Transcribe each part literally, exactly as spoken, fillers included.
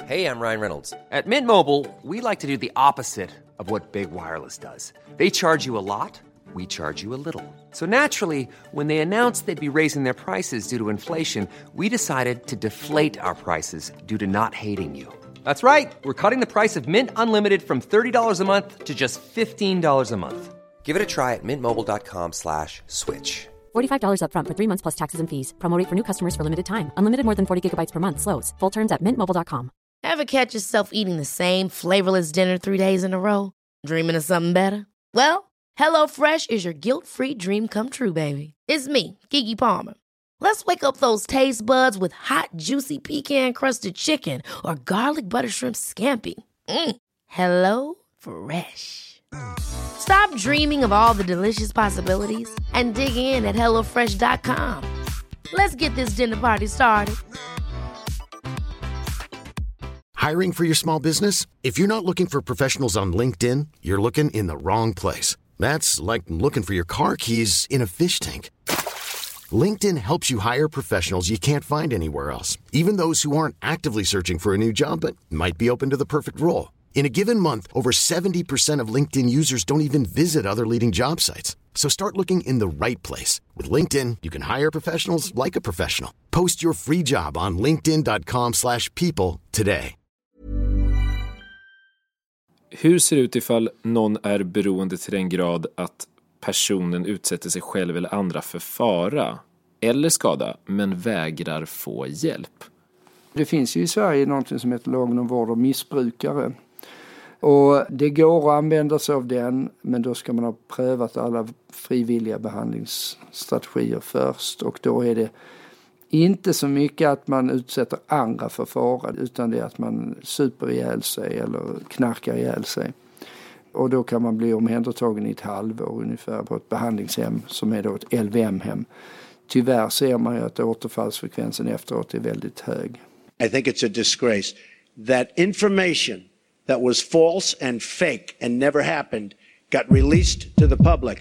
Hey, I'm Ryan Reynolds. At Mint Mobile, we like to do the opposite of what Big Wireless does. They charge you a lot, we charge you a little. So naturally, when they announced they'd be raising their prices due to inflation, we decided to deflate our prices due to not hating you. That's right. We're cutting the price of Mint Unlimited from thirty dollars a month to just fifteen dollars a month. Give it a try at mintmobile.com slash switch. forty-five dollars up front for three months plus taxes and fees. Promo rate for new customers for limited time. Unlimited more than forty gigabytes per month slows. Full terms at mint mobile dot com. Ever catch yourself eating the same flavorless dinner three days in a row? Dreaming of something better? Well, HelloFresh is your guilt-free dream come true, baby. It's me, Keke Palmer. Let's wake up those taste buds with hot, juicy pecan-crusted chicken or garlic butter shrimp scampi. Mm. Hello Fresh. Stop dreaming of all the delicious possibilities and dig in at hello fresh dot com. Let's get this dinner party started. Hiring for your small business? If you're not looking for professionals on LinkedIn, you're looking in the wrong place. That's like looking for your car keys in a fish tank. LinkedIn helps you hire professionals you can't find anywhere else, even those who aren't actively searching for a new job but might be open to the perfect role. In a given month, over seventy percent of LinkedIn users don't even visit other leading job sites. So start looking in the right place. With LinkedIn, you can hire professionals like a professional. Post your free job on linkedin dot com slash people today. Hur ser det ut ifall någon är beroende till den grad att personen utsätter sig själv eller andra för fara eller skada men vägrar få hjälp? Det finns ju i Sverige något som heter lagen om vård av missbrukare. Och det går att använda sig av den, men då ska man ha prövat alla frivilliga behandlingsstrategier först. Och då är det inte så mycket att man utsätter andra för fara, utan det är att man super ihjäl sig eller knarkar ihjäl sig. Och då kan man bli omhändertagen i ett halvår ungefär på ett behandlingshem som är då ett L V M-hem. Tyvärr ser man ju att återfallsfrekvensen efteråt är väldigt hög. I think it's a disgrace that information that was false and fake and never happened got released to the public.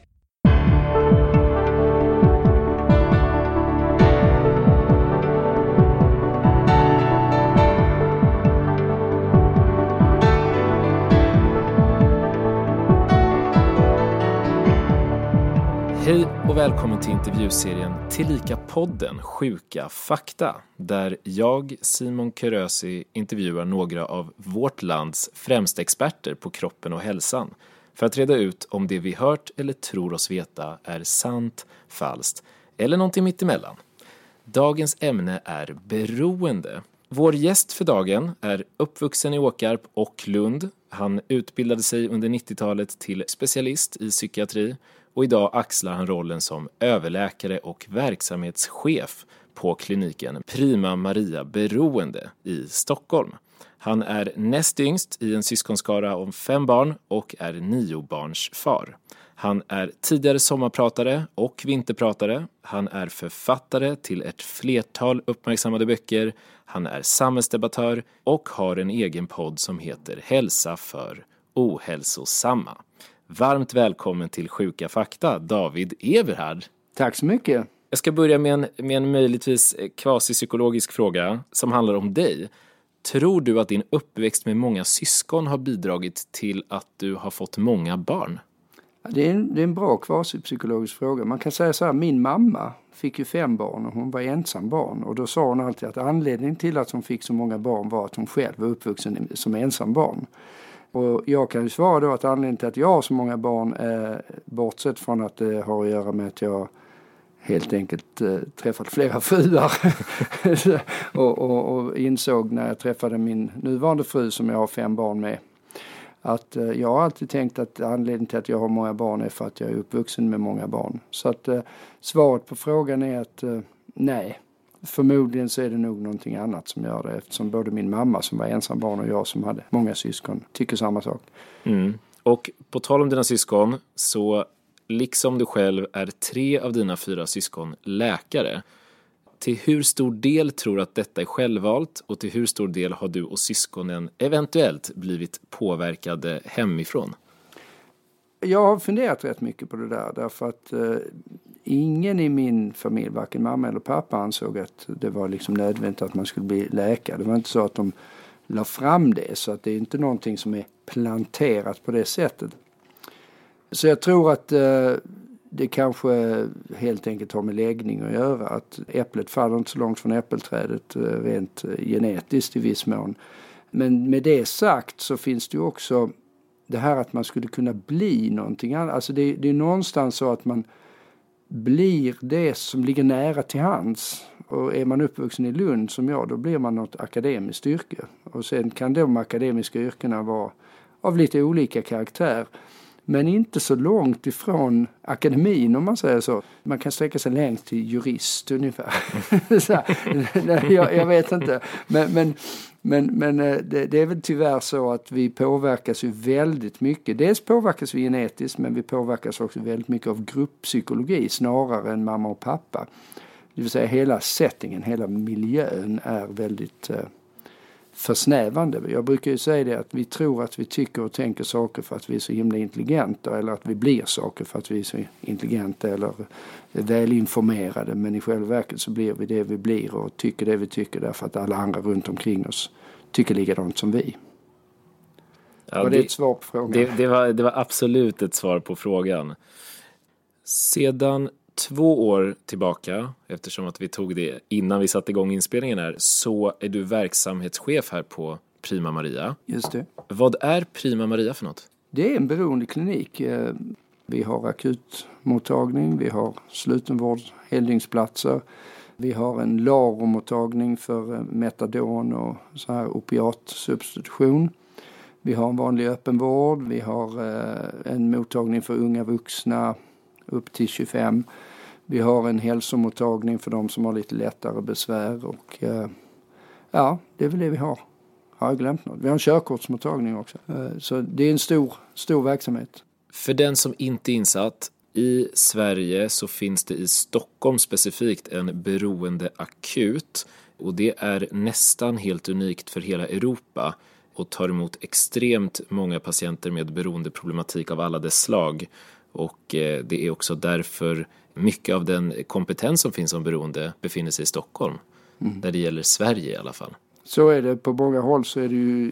Hej och välkommen till intervjuserien Tillika podden Sjuka fakta, där jag, Simon Körösi, intervjuar några av vårt lands främsta experter på kroppen och hälsan för att reda ut om det vi hört eller tror oss veta är sant, falskt eller någonting mittemellan. Dagens ämne är beroende. Vår gäst för dagen är uppvuxen i Åkarp och Lund. Han utbildade sig under nittiotalet till specialist i psykiatri. Och idag axlar han rollen som överläkare och verksamhetschef på kliniken Prima Maria Beroende i Stockholm. Han är näst yngst i en syskonskara om fem barn och är nio barns far. Han är tidigare sommarpratare och vinterpratare. Han är författare till ett flertal uppmärksammade böcker. Han är samhällsdebattör och har en egen podd som heter Hälsa för ohälsosamma. Varmt välkommen till Sjuka fakta, David Eberhard. Tack så mycket. Jag ska börja med en, med en möjligtvis kvasipsykologisk fråga som handlar om dig. Tror du att din uppväxt med många syskon har bidragit till att du har fått många barn? Ja, det, är en, det är en bra kvasipsykologisk fråga. Man kan säga så här, min mamma fick ju fem barn och hon var ensam barn. Och då sa hon alltid att anledningen till att hon fick så många barn var att hon själv var uppvuxen som ensam barn. Och jag kan ju svara då att anledningen till att jag har så många barn är, bortsett från att det har att göra med att jag helt enkelt eh, träffat flera fruar och, och, och insåg när jag träffade min nuvarande fru som jag har fem barn med att eh, jag har alltid tänkt att anledningen till att jag har många barn är för att jag är uppvuxen med många barn. Så att eh, svaret på frågan är att eh, nej. Förmodligen så är det nog någonting annat som gör det, eftersom både min mamma som var ensam barn och jag som hade många syskon tycker samma sak. Mm. Och på tal om dina syskon, så liksom du själv är tre av dina fyra syskon läkare. Till hur stor del tror du att detta är självvalt och till hur stor del har du och syskonen eventuellt blivit påverkade hemifrån? Jag har funderat rätt mycket på det där, därför att eh, ingen i min familj, varken mamma eller pappa, ansåg att det var liksom nödvändigt att man skulle bli läkare. Det var inte så att de la fram det, så att det är inte någonting som är planterat på det sättet. Så jag tror att eh, det kanske helt enkelt har med läggning att göra, att äpplet faller inte så långt från äppelträdet eh, rent eh, genetiskt i viss mån. Men med det sagt så finns det ju också det här att man skulle kunna bli någonting annat. Alltså det, det är någonstans så att man blir det som ligger nära till hands. Och är man uppvuxen i Lund som jag, då blir man något akademiskt yrke. Och sen kan de akademiska yrkena vara av lite olika karaktär. Men inte så långt ifrån akademin, om man säger så. Man kan sträcka sig längst till jurist ungefär. så här, jag, jag vet inte. Men, men, men, men det, det är väl tyvärr så att vi påverkas ju väldigt mycket. Dels påverkas vi genetiskt, men vi påverkas också väldigt mycket av grupppsykologi snarare än mamma och pappa. Det vill säga hela settingen, hela miljön är väldigt eh, försnävande. Jag brukar ju säga det att vi tror att vi tycker och tänker saker för att vi är så himla intelligenta, eller att vi blir saker för att vi är så intelligenta eller välinformerade, men i själva verket så blir vi det vi blir och tycker det vi tycker därför att alla andra runt omkring oss tycker likadant som vi. Ja, var det, det ett svar på frågan? Det, det, var, det var absolut ett svar på frågan. Sedan två år tillbaka, eftersom att vi tog det innan vi satte igång inspelningen här, så är du verksamhetschef här på Prima Maria. Just det. Vad är Prima Maria för något? Det är en beroendeklinik. Vi har akutmottagning, vi har slutenvård, helgdygnsplatser. Vi har en L A R O-mottagning för metadon och så här opiatsubstitution. Vi har en vanlig öppenvård, vi har en mottagning för unga vuxna upp till tjugofem. Vi har en hälsomottagning för de som har lite lättare besvär och eh, ja, det är väl det vi har. Har jag glömt något? Vi har en körkortsmottagning också. Eh, så det är en stor, stor verksamhet. För den som inte är insatt, i Sverige så finns det i Stockholm specifikt en beroendeakut, och det är nästan helt unikt för hela Europa och tar emot extremt många patienter med beroendeproblematik av alla dess slag. Och det är också därför mycket av den kompetens som finns om beroende befinner sig i Stockholm. Mm. Där det gäller Sverige i alla fall. Så är det. På många håll så är det ju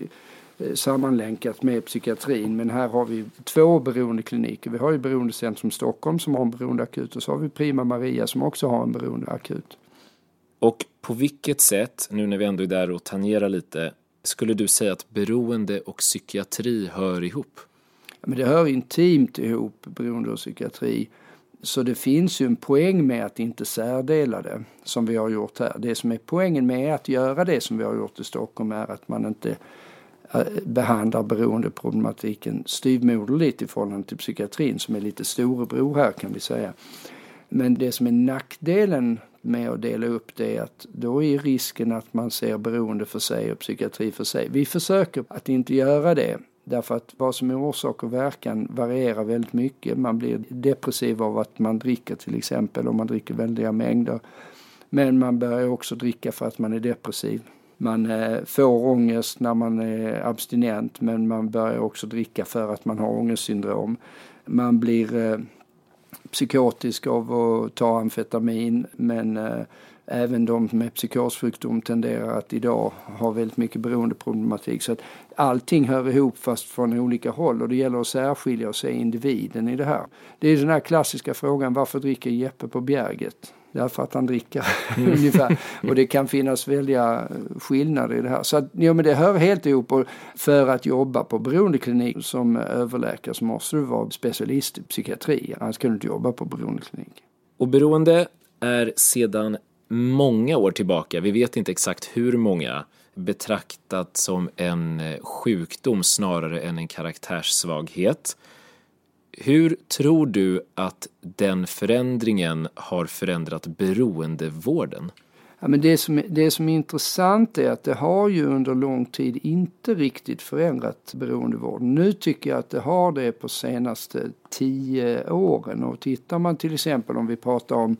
sammanlänkat med psykiatrin. Men här har vi två beroendekliniker. Vi har ju Beroendecentrum Stockholm som har en beroendeakut. Och så har vi Prima Maria som också har en beroendeakut. Och på vilket sätt, nu när vi ändå är där och tangerar lite, skulle du säga att beroende och psykiatri hör ihop? Men det hör intimt ihop, beroende och psykiatri. Så det finns ju en poäng med att inte särdela det som vi har gjort här. Det som är poängen med att göra det som vi har gjort i Stockholm är att man inte behandlar beroendeproblematiken styvmoderligt i förhållande till psykiatrin som är lite storebror här, kan vi säga. Men det som är nackdelen med att dela upp det är att då är risken att man ser beroende för sig och psykiatri för sig. Vi försöker att inte göra det. Därför att vad som är orsak och verkan varierar väldigt mycket. Man blir depressiv av att man dricker till exempel, om man dricker väldiga mängder. Men man börjar också dricka för att man är depressiv. Man eh, får ångest när man är abstinent, men man börjar också dricka för att man har ångestsyndrom. Man blir eh, psykotisk av att ta amfetamin, men eh, även de med psykossjukdom tenderar att idag ha väldigt mycket beroendeproblematik. Så att allting hör ihop fast från olika håll, och det gäller att särskilja och se individen i det här. Det är den här klassiska frågan, varför dricker Jeppe på Bjerget? Därför att han dricker ungefär. Och det kan finnas väldiga skillnader i det här. Så att, ja, men det hör helt ihop, och för att jobba på beroendeklinik som överläkare så måste du vara specialist i psykiatri. Annars kan du inte jobba på beroendeklinik. Och beroende är sedan många år tillbaka, vi vet inte exakt hur många, betraktat som en sjukdom snarare än en karaktärssvaghet. Hur tror du att den förändringen har förändrat beroendevården? Ja, men det, som, det som är intressant är att det har ju under lång tid inte riktigt förändrat beroendevården. Nu tycker jag att det har det på senaste tio åren. Och tittar man till exempel, om vi pratar om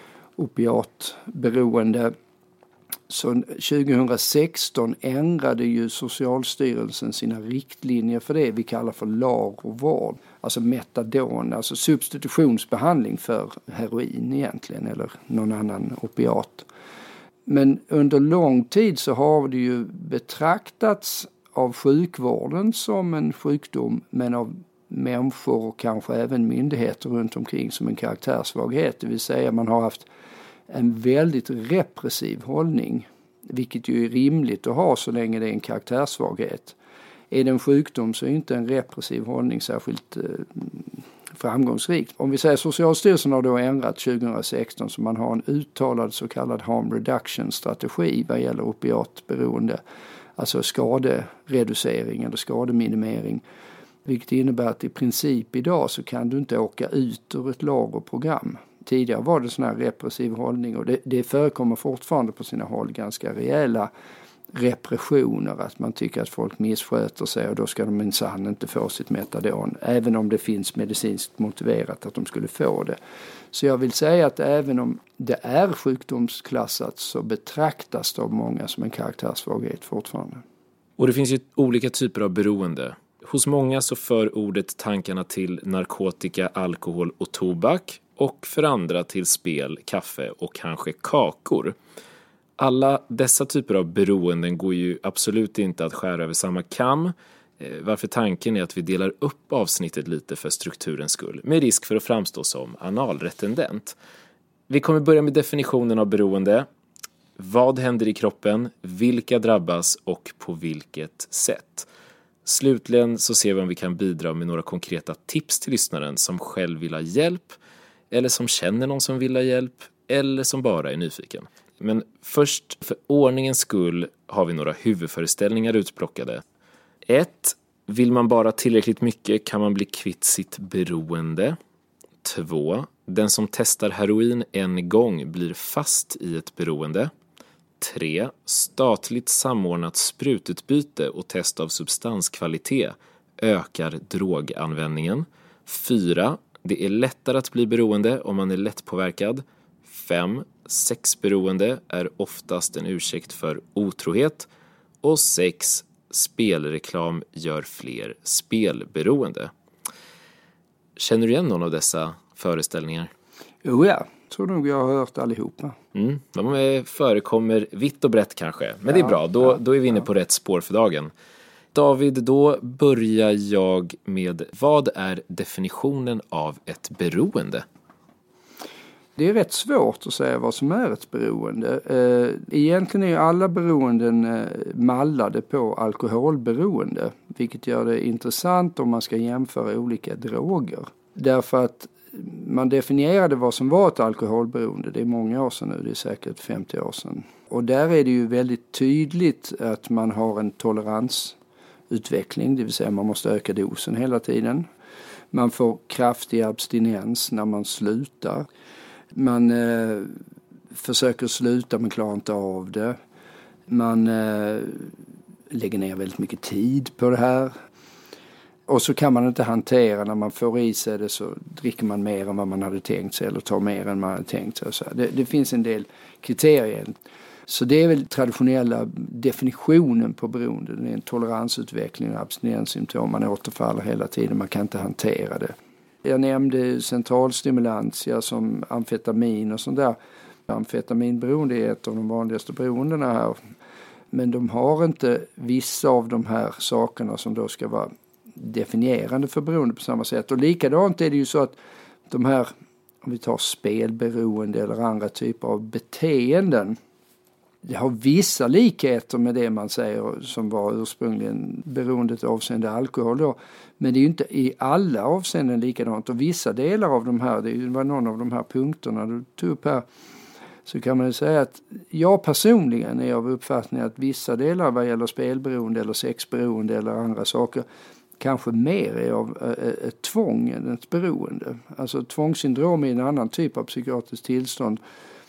opiatberoende, så tjugohundrasexton ändrade ju Socialstyrelsen sina riktlinjer för det vi kallar för L A R O-vård. Alltså metadon, alltså substitutionsbehandling för heroin egentligen, eller någon annan opiat. Men under lång tid så har det ju betraktats av sjukvården som en sjukdom, men av människor och kanske även myndigheter runt omkring som en karaktärssvaghet. Det vill säga man har haft en väldigt repressiv hållning, vilket ju är rimligt att ha så länge det är en karaktärssvaghet. Är det en sjukdom så är inte en repressiv hållning särskilt eh, framgångsrikt. Om vi säger Socialstyrelsen har då ändrat tjugohundrasexton så man har en uttalad så kallad harm reduction strategi vad gäller opiatberoende. Alltså skadereducering eller skademinimering. Vilket innebär att i princip idag så kan du inte åka ut ur ett lag och program. Tidigare var det sån här repressiv hållning och det, det förekommer fortfarande på sina håll ganska rejäla repressioner. Att man tycker att folk missköter sig och då ska de minsann inte få sitt metadon. Även om det finns medicinskt motiverat att de skulle få det. Så jag vill säga att även om det är sjukdomsklassat så betraktas det av många som en karaktärssvaghet fortfarande. Och det finns ju olika typer av beroende. Hos många så för ordet tankarna till narkotika, alkohol och tobak och för andra till spel, kaffe och kanske kakor. Alla dessa typer av beroenden går ju absolut inte att skära över samma kam, varför tanken är att vi delar upp avsnittet lite för strukturens skull, med risk för att framstå som analretendent. Vi kommer börja med definitionen av beroende. Vad händer i kroppen, vilka drabbas och på vilket sätt? Slutligen så ser vi om vi kan bidra med några konkreta tips till lyssnaren som själv vill ha hjälp, eller som känner någon som vill ha hjälp, eller som bara är nyfiken. Men först, för ordningens skull, har vi några huvudföreställningar utplockade. ett. Vill man bara tillräckligt mycket kan man bli kvitt sitt beroende. två. Den som testar heroin en gång blir fast i ett beroende. tre. Statligt samordnat sprututbyte och test av substanskvalitet ökar droganvändningen. fyra. Det är lättare att bli beroende om man är lättpåverkad. fem. Sexberoende är oftast en ursäkt för otrohet. Och sex. Spelreklam gör fler spelberoende. Känner du igen någon av dessa föreställningar? Jo ja, tror nog jag har hört allihopa. Mm, de förekommer vitt och brett kanske. Men ja, det är bra, då, ja, då är vi inne på ja. rätt spår för dagen. David, då börjar jag med vad är definitionen av ett beroende? Det är rätt svårt att säga vad som är ett beroende. Egentligen är alla beroenden mallade på alkoholberoende. Vilket gör det intressant om man ska jämföra olika droger. Därför att man definierade vad som var ett alkoholberoende. Det är många år sedan nu, det är säkert femtio år sedan. Och där är det ju väldigt tydligt att man har en toleransutveckling. Det vill säga man måste öka dosen hela tiden. Man får kraftig abstinens när man slutar. Man eh, försöker sluta men klarar inte av det. Man eh, lägger ner väldigt mycket tid på det här. Och så kan man inte hantera, när man får i sig det så dricker man mer än vad man hade tänkt sig eller tar mer än man hade tänkt sig. Så det, det finns en del kriterier. Så det är väl traditionella definitionen på beroende. Det är en toleransutveckling och abstinenssymptom. Man återfaller hela tiden, man kan inte hantera det. Jag nämnde centralstimulantia som amfetamin och sånt där. Amfetaminberoende är ett av de vanligaste beroendena här. Men de har inte vissa av de här sakerna som då ska vara definierande för beroende på samma sätt. Och likadant är det ju så att de här, om vi tar spelberoende eller andra typer av beteenden, det har vissa likheter med det man säger som var ursprungligen beroendet avseende alkohol då. Men det är ju inte i alla avseenden likadant. Och vissa delar av de här, det var någon av de här punkterna du tog upp här, så kan man ju säga att jag personligen är av uppfattningen att vissa delar vad gäller spelberoende eller sexberoende eller andra saker kanske mer är av ett tvång än ett beroende. Alltså tvångssyndrom är en annan typ av psykiatriskt tillstånd.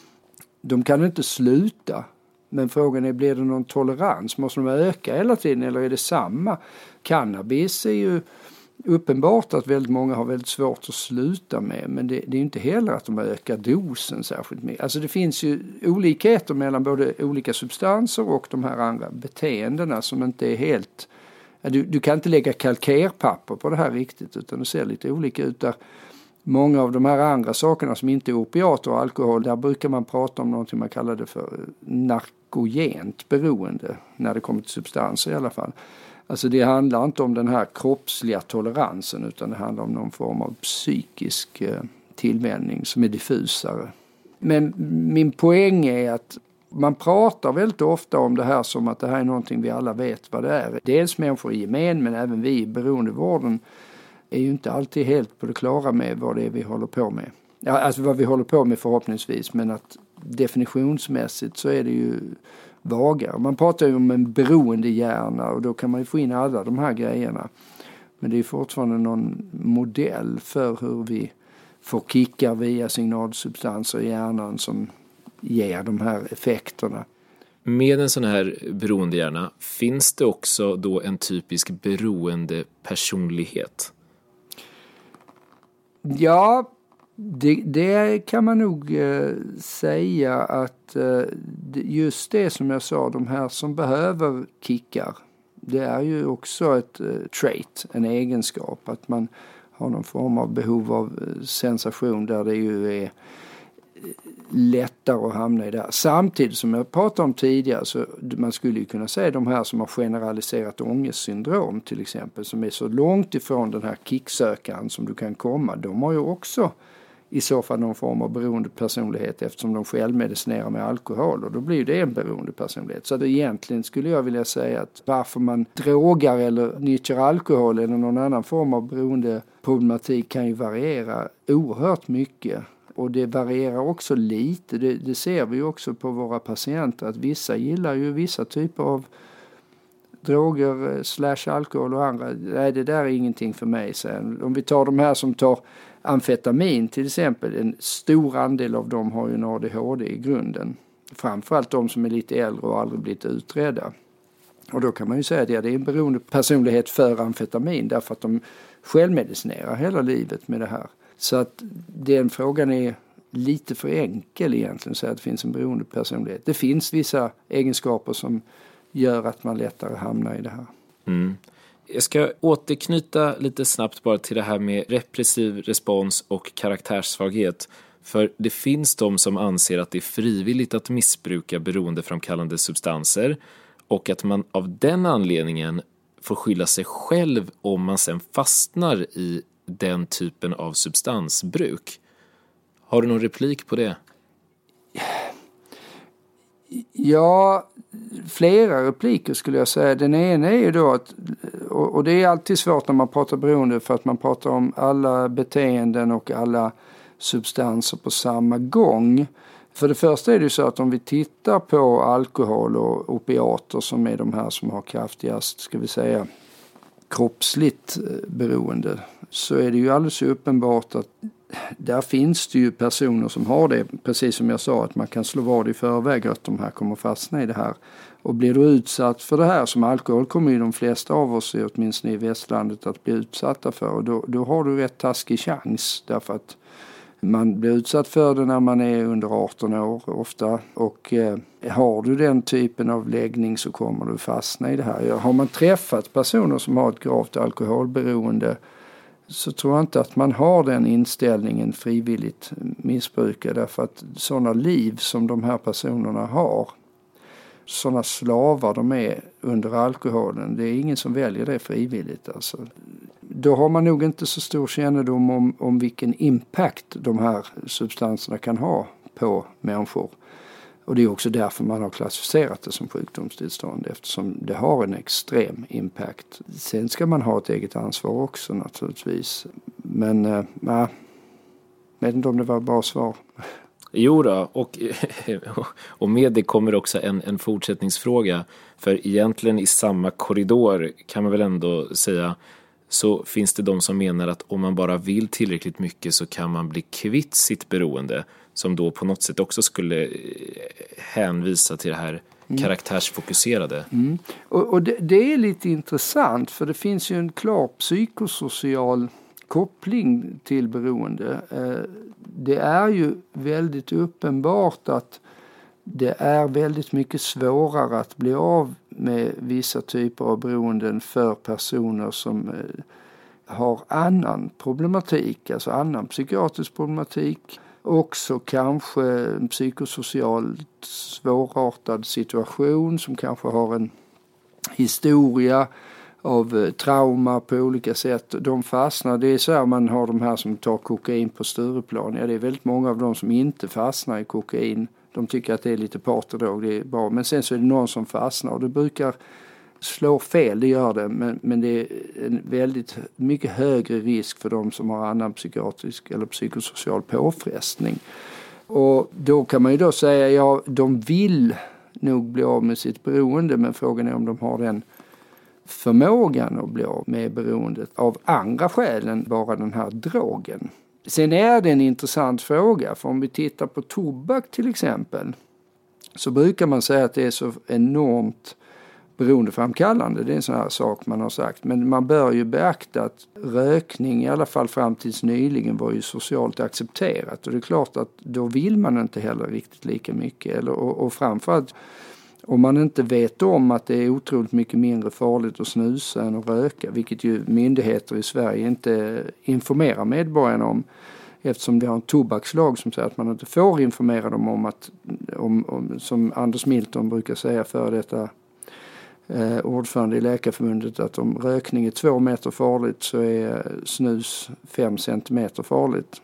De kan inte sluta. Men frågan är, blir det någon tolerans? Måste de öka hela tiden eller är det samma? Cannabis är ju uppenbart att väldigt många har väldigt svårt att sluta med. Men det, det är ju inte heller att de ökar dosen särskilt mycket. Alltså det finns ju olikheter mellan både olika substanser och de här andra beteendena som inte är helt... Du, du kan inte lägga kalkerpapper på det här riktigt utan det ser lite olika ut där. många av de här andra sakerna som inte är opiater och alkohol, där brukar man prata om något man kallar det för narkogent beroende, när det kommer till substanser i alla fall. Alltså det handlar inte om den här kroppsliga toleransen, utan det handlar om någon form av psykisk eh, tillvänjning som är diffusare. Men min poäng är att man pratar väldigt ofta om det här som att det här är någonting vi alla vet vad det är. Dels människor i gemen, men även vi i beroendevården är ju inte alltid helt på det klara med vad det är vi håller på med. Ja, alltså vad vi håller på med förhoppningsvis, men att definitionsmässigt så är det ju vagare. Man pratar ju om en beroendehjärna och då kan man ju få in alla de här grejerna. Men det är fortfarande någon modell för hur vi får kickar via signalsubstanser i hjärnan som ger de här effekterna. Med en sån här beroendehjärna, finns det också då en typisk beroendepersonlighet? Ja, det, det kan man nog eh, säga att eh, just det som jag sa, de här som behöver kickar, det är ju också ett eh, trait, en egenskap, att man har någon form av behov av eh, sensation där det ju är lättare att hamna i det här. Samtidigt som jag pratade om tidigare, så man skulle ju kunna säga de här som har generaliserat ångestsyndrom till exempel, som är så långt ifrån den här kicksökaren som du kan komma, de har ju också i så fall någon form av beroendepersonlighet, eftersom de självmedicinerar med alkohol, och då blir det en beroendepersonlighet. Så det egentligen skulle jag vilja säga att varför man drogar eller nyttjar alkohol eller någon annan form av beroendeproblematik kan ju variera oerhört mycket. Och det varierar också lite, det, det ser vi också på våra patienter, att vissa gillar ju vissa typer av droger slash alkohol och andra. Nej, det där är ingenting för mig. Sen. Om vi tar de här som tar amfetamin till exempel, en stor andel av dem har ju en A D H D i grunden. Framförallt de som är lite äldre och aldrig blivit utredda. Och då kan man ju säga att ja, det är en beroende personlighet för amfetamin, därför att de självmedicinerar hela livet med det här. Så att den frågan är lite för enkel egentligen, så att det finns en beroende personlighet. Det finns vissa egenskaper som gör att man lättare hamnar i det här. Mm. Jag ska återknyta lite snabbt bara till det här med repressiv respons och karaktärssvaghet. För det finns de som anser att det är frivilligt att missbruka beroendeframkallande substanser och att man av den anledningen får skylla sig själv om man sen fastnar i den typen av substansbruk. Har du någon replik på det? Ja, flera repliker skulle jag säga. Den ena är ju då att, och det är alltid svårt när man pratar beroende, för att man pratar om alla beteenden och alla substanser på samma gång. För det första är det ju så att om vi tittar på alkohol och opiater, som är de här som har kraftigast, ska vi säga, kroppsligt beroende, så är det ju alldeles uppenbart att där finns det ju personer som har det, precis som jag sa, att man kan slå vad i förväg att de här kommer fastna i det här. Och blir du utsatt för det här, som alkohol kommer ju de flesta av oss, åtminstone i västlandet, att bli utsatta för. Och då, då har du rätt taskig chans, därför att man blir utsatt för det när man är under arton år ofta. Och eh, har du den typen av läggning så kommer du fastna i det här. Har man träffat personer som har ett gravt alkoholberoende, så tror jag inte att man har den inställningen frivilligt missbrukar, därför att sådana liv som de här personerna har, sådana slavar de är under alkoholen, det är ingen som väljer det frivilligt. Alltså. Då har man nog inte så stor kännedom om, om vilken impact de här substanserna kan ha på människor. Och det är också därför man har klassificerat det som sjukdomstillstånd, eftersom det har en extrem impact. Sen ska man ha ett eget ansvar också naturligtvis. Men äh, nej, jag vet inte om det var ett bra svar. Jo då, och, och med det kommer också en, en fortsättningsfråga. För egentligen i samma korridor kan man väl ändå säga, så finns det de som menar att om man bara vill tillräckligt mycket så kan man bli kvitt sitt beroende, som då på något sätt också skulle hänvisa till det här mm. karaktärsfokuserade. Mm. Och, och det, det är lite intressant, för det finns ju en klar psykosocial koppling till beroende. Det är ju väldigt uppenbart att det är väldigt mycket svårare att bli av med vissa typer av beroenden för personer som har annan problematik, alltså annan psykiatrisk problematik. Också kanske en psykosocialt svårartad situation som kanske har en historia av trauma på olika sätt. De fastnar, det är så här man har de här som tar kokain på Stureplan. Ja, det är väldigt många av dem som inte fastnar i kokain. De tycker att det är lite partydrog, det är bra. Men sen så är det någon som fastnar och det brukar slå fel, det gör det. Men, men det är en väldigt mycket högre risk för de som har annan psykiatrisk eller psykosocial påfrestning. Och då kan man ju då säga, ja, de vill nog bli av med sitt beroende, men frågan är om de har den förmågan att bli av med beroendet av andra skäl än bara den här drogen. Sen är det en intressant fråga, för om vi tittar på tobak till exempel, så brukar man säga att det är så enormt beroendeframkallande. Det är en sån här sak man har sagt. Men man bör ju beakta att rökning, i alla fall fram tills nyligen, var ju socialt accepterat. Och det är klart att då vill man inte heller riktigt lika mycket. Eller, och, och framförallt om man inte vet om att det är otroligt mycket mindre farligt att snusa än att röka. Vilket ju myndigheter i Sverige inte informerar medborgarna om. Eftersom det har en tobakslag som säger att man inte får informera dem om att, om, om, som Anders Milton brukar säga för detta Eh, ordförande i Läkarförbundet, att om rökning är två meter farligt så är snus fem centimeter farligt.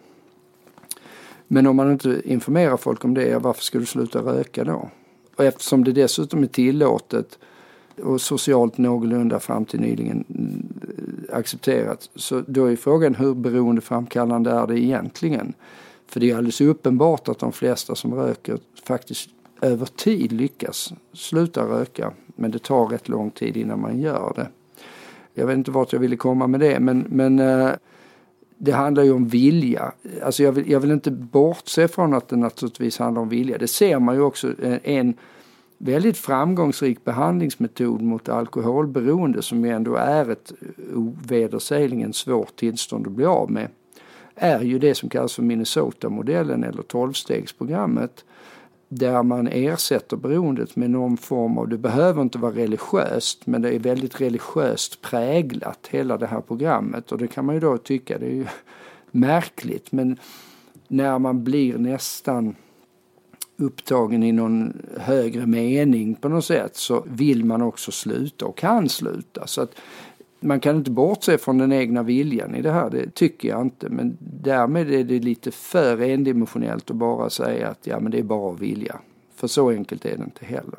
Men om man inte informerar folk om det, varför ska du sluta röka då? Och eftersom det dessutom är tillåtet och socialt någorlunda fram till nyligen accepterat, så då är frågan hur beroendeframkallande är det egentligen? För det är alldeles uppenbart att de flesta som röker faktiskt över tid lyckas sluta röka. Men det tar rätt lång tid innan man gör det. Jag vet inte vart jag ville komma med det. Men, men eh, det handlar ju om vilja. Alltså jag vill, jag vill inte bortse från att det naturligtvis handlar om vilja. Det ser man ju också. En väldigt framgångsrik behandlingsmetod mot alkoholberoende, som ju ändå är ett ovedersägligen svårt tillstånd att bli av med, är ju det som kallas för Minnesota-modellen eller tolvstegsprogrammet. Där man ersätter beroendet med någon form av, det behöver inte vara religiöst, men det är väldigt religiöst präglat hela det här programmet. Och det kan man ju då tycka, det är ju märkligt. Men när man blir nästan upptagen i någon högre mening på något sätt, så vill man också sluta och kan sluta. Så att man kan inte bortse från den egna viljan i det här, det tycker jag inte. Men därmed är det lite för endimensionellt att bara säga att ja, men det är bara vilja. För så enkelt är det inte heller.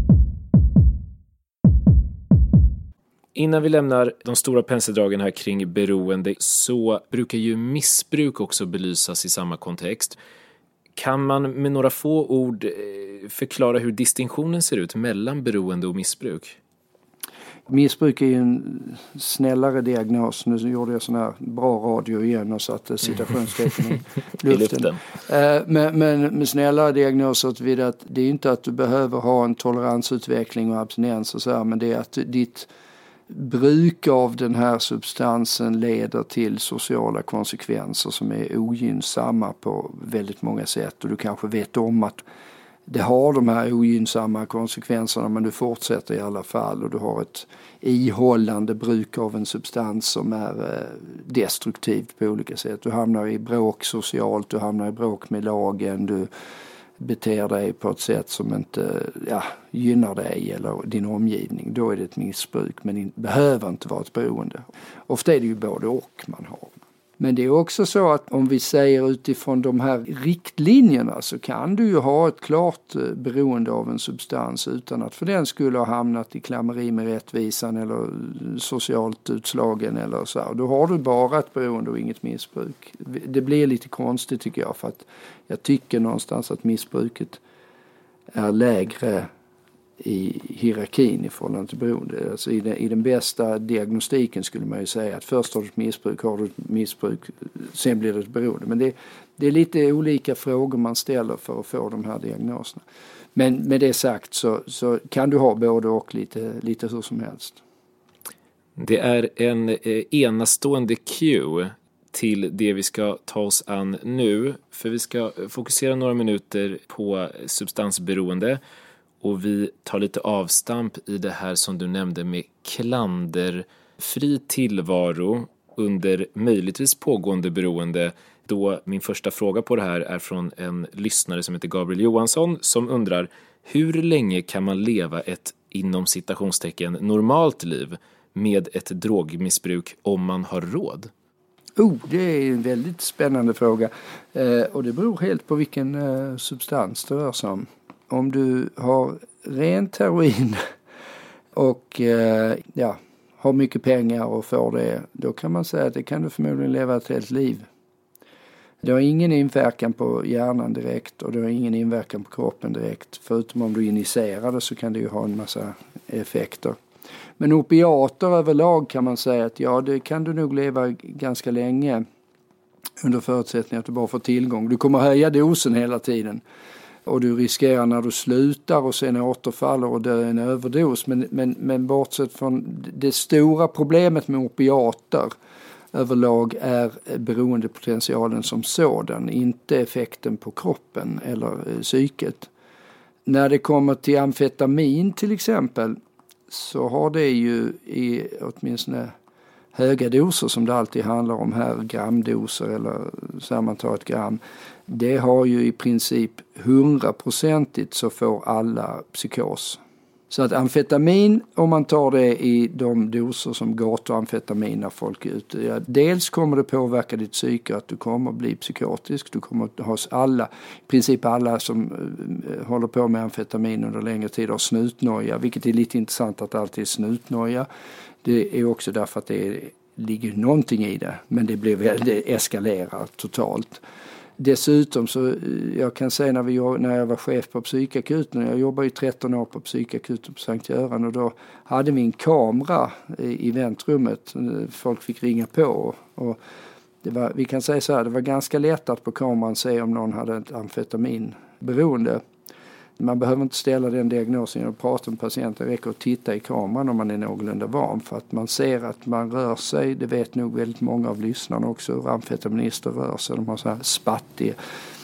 Innan vi lämnar de stora penseldragen här kring beroende, så brukar ju missbruk också belysas i samma kontext. Kan man med några få ord förklara hur distinktionen ser ut mellan beroende och missbruk? Missbruk är ju en snällare diagnos. Nu gjorde jag sån här bra radio igen och satte citationstecken i luften. I luften. Men, men med snällare diagnoser vid att det är inte att du behöver ha en toleransutveckling och abstinens och så här, men det är att ditt bruk av den här substansen leder till sociala konsekvenser som är ogynnsamma på väldigt många sätt. Och du kanske vet om att det har de här ogynnsamma konsekvenserna, men du fortsätter i alla fall, och du har ett ihållande bruk av en substans som är destruktivt på olika sätt. Du hamnar i bråk socialt, du hamnar i bråk med lagen, du beter dig på ett sätt som inte ja, gynnar dig eller din omgivning. Då är det ett missbruk, men det behöver inte vara ett beroende. Ofta är det ju både och man har. Men det är också så att om vi säger utifrån de här riktlinjerna, så kan du ju ha ett klart beroende av en substans utan att för den skulle ha hamnat i klammeri med rättvisan eller socialt utslagen eller så. Då har du bara ett beroende och inget missbruk. Det blir lite konstigt tycker jag, för att jag tycker någonstans att missbruket är lägre i hierarkin i förhållande till beroende. Alltså i, den, i den bästa diagnostiken skulle man ju säga att först har du ett missbruk, har du ett missbruk, sen blir det ett beroende. Men det, det är lite olika frågor man ställer för att få de här diagnoserna. Men med det sagt så, så kan du ha både och lite, lite hur som helst. Det är en eh, enastående cue till det vi ska ta oss an nu. För vi ska fokusera några minuter på substansberoende. Och vi tar lite avstamp i det här som du nämnde med klanderfri tillvaro under möjligtvis pågående beroende. Då min första fråga på det här är från en lyssnare som heter Gabriel Johansson som undrar: hur länge kan man leva ett inom citationstecken normalt liv med ett drogmissbruk om man har råd? Oh, det är en väldigt spännande fråga. Eh, och det beror helt på vilken eh, substans det rör sig om. Om du har rent heroin och eh, ja, har mycket pengar och får det, då kan man säga att det kan du förmodligen leva ett helt liv. Det har ingen inverkan på hjärnan direkt och det har ingen inverkan på kroppen direkt. Förutom om du injicerar det så kan det ju ha en massa effekter. Men opiater överlag kan man säga att ja, det kan du nog leva ganska länge under förutsättning att du bara får tillgång. Du kommer höja dosen hela tiden och du riskerar när du slutar och sen återfaller och dör en överdos. Men, men, men bortsett från det stora problemet med opiater överlag är beroendepotentialen som sådan, inte effekten på kroppen eller psyket. När det kommer till amfetamin till exempel så har det ju i åtminstone höga doser som det alltid handlar om här, gramdoser eller sammantaget gram, det har ju i princip hundraprocentigt så får alla psykos. Så att amfetamin, om man tar det i de doser som gatuamfetamin när folk är ute, ja, dels kommer det påverka ditt psyke att du kommer att bli psykotisk. Du kommer att ha alla, i princip alla som uh, håller på med amfetamin under längre tid har snutnoja, vilket är lite intressant att det alltid är snutnoja. Det är också därför att det är, ligger någonting i det, men det blir väldigt eskalerat totalt. Dessutom så, jag kan säga när, vi, när jag var chef på psykakuten, jag jobbade i tretton år på psykakuten på Sankt Göran och då hade vi en kamera i, i väntrummet. Folk fick ringa på och det var, vi kan säga så här, det var ganska lätt att på kameran se om någon hade ett amfetaminberoende. Man behöver inte ställa den diagnosen och prata med patienten, det räcker att titta i kameran om man är någorlunda van för att man ser att man rör sig. Det vet nog väldigt många av lyssnarna också hur amfetaminister rör sig. De har så här spattiga,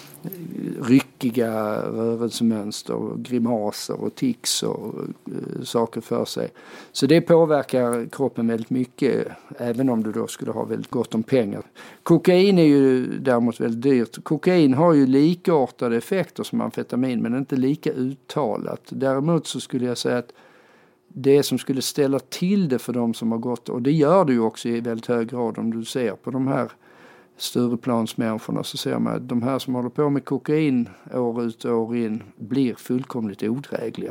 ryckiga rörelsemönster och grimaser och tics och uh, saker för sig. Så det påverkar kroppen väldigt mycket även om du då skulle ha väldigt gott om pengar. Kokain är ju däremot väldigt dyrt. Kokain har ju likartade effekter som amfetamin men inte lika uttalat. Däremot så skulle jag säga att det som skulle ställa till det för de som har gått, och det gör det ju också i väldigt hög grad om du ser på de här Stureplansmänniskorna, så ser man att de här som håller på med kokain år ut och år in blir fullkomligt odrägliga.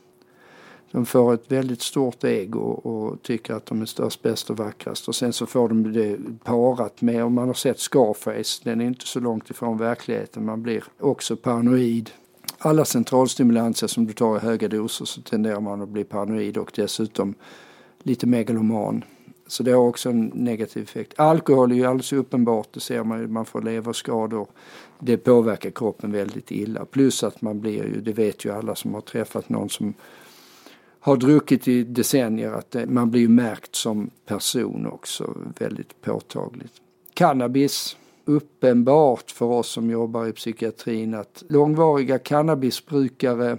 De får ett väldigt stort ego och tycker att de är störst, bäst och vackrast. Och sen så får de det parat med, om man har sett Scarface, den är inte så långt ifrån verkligheten. Man blir också paranoid. Alla centralstimulanser som du tar i höga doser så tenderar man att bli paranoid och dessutom lite megaloman. Så det har också en negativ effekt. Alkohol är ju alldeles uppenbart, det ser man ju, man får leverskador. Det påverkar kroppen väldigt illa. Plus att man blir ju, det vet ju alla som har träffat någon som har druckit i decennier, att det, man blir ju märkt som person också väldigt påtagligt. Cannabis, uppenbart för oss som jobbar i psykiatrin att långvariga cannabisbrukare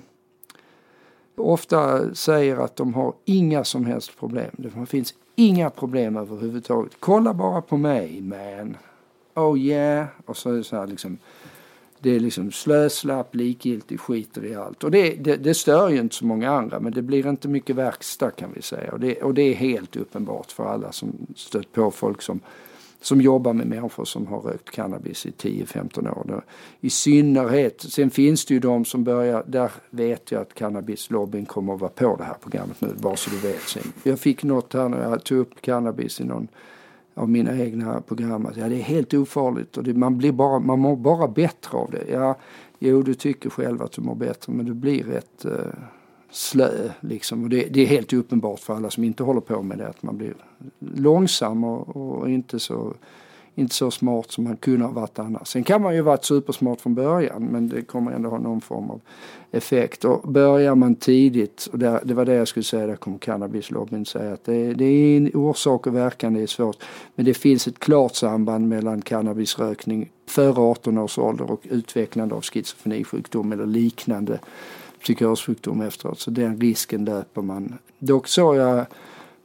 ofta säger att de har inga som helst problem. Det finns inga problem överhuvudtaget. Kolla bara på mig, man. Oh yeah. Och så är det så här liksom, det är liksom slöslapp, likgiltigt, skiter i allt. Och det, det, det stör ju inte så många andra, men det blir inte mycket verkstad kan vi säga. Och det, och det är helt uppenbart för alla som stött på folk som, som jobbar med människor som har rökt cannabis i tio femton år. I synnerhet, sen finns det ju de som börjar, där vet jag att cannabislobbyn kommer att vara på det här programmet nu, bara så du vet. Jag fick något här när jag tog upp cannabis i någon av mina egna program. Ja, det är helt ofarligt och det, man, blir bara, man mår bara bättre av det. Ja, jo, du tycker själv att du mår bättre, men du blir rätt uh, slö liksom. Och det, det är helt uppenbart för alla som inte håller på med det att man blir långsam och, och inte så inte så smart som man kunde ha varit annars. Sen kan man ju varit supersmart från början, men det kommer ändå ha någon form av effekt. Och börjar man tidigt, och där, det var det jag skulle säga, där kommer cannabislobbyn säga att det, det är en orsak och verkan, det är svårt. Men det finns ett klart samband mellan cannabisrökning före arton års ålder och utvecklande av schizofrenisjukdom eller liknande psykossjukdom efteråt. Så den risken löper man. Dock så jag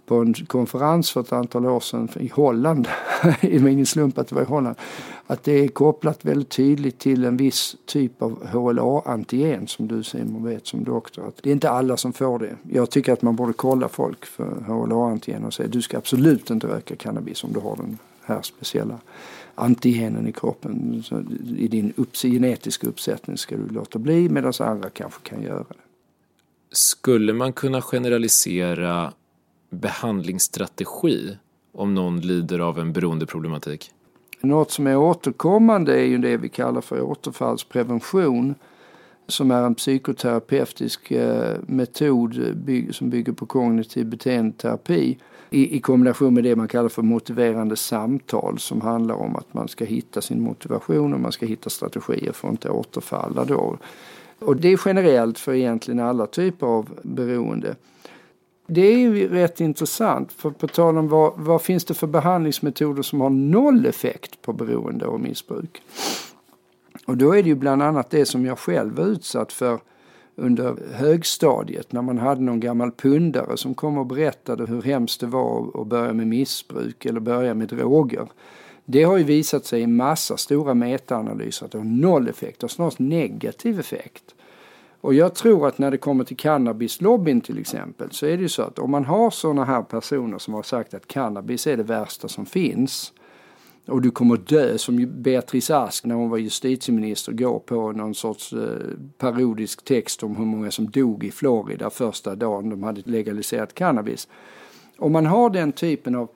på en konferens för ett antal år sedan i Holland, det var ingen slump att det var i Holland, att det är kopplat väldigt tydligt till en viss typ av H L A-antigen som du Simon vet som doktor. Att det är inte alla som får det. Jag tycker att man borde kolla folk för H L A-antigen och säga du ska absolut inte röka cannabis om du har den här speciella antigenen i kroppen. Så i din upp- genetiska uppsättning ska du låta bli medan andra kanske kan göra det. Skulle man kunna generalisera behandlingsstrategi om någon lider av en beroendeproblematik? Något som är återkommande är ju det vi kallar för återfallsprevention, som är en psykoterapeutisk metod bygg, som bygger på kognitiv beteendeterapi i, i kombination med det man kallar för motiverande samtal, som handlar om att man ska hitta sin motivation och man ska hitta strategier för att inte återfalla då. Och det är generellt för egentligen alla typer av beroende. Det är ju rätt intressant, för på tal om vad, vad finns det för behandlingsmetoder som har noll effekt på beroende och missbruk. Och då är det ju bland annat det som jag själv var utsatt för under högstadiet, när man hade någon gammal pundare som kom och berättade hur hemskt det var att börja med missbruk eller börja med droger. Det har ju visat sig i massa stora metaanalyser att det har noll effekt och snarare negativ effekt. Och jag tror att när det kommer till cannabislobbyn till exempel, så är det ju så att om man har sådana här personer som har sagt att cannabis är det värsta som finns och du kommer dö, som Beatrice Ask när hon var justitieminister går på någon sorts eh, parodisk text om hur många som dog i Florida första dagen de hade legaliserat cannabis. Om man har den typen av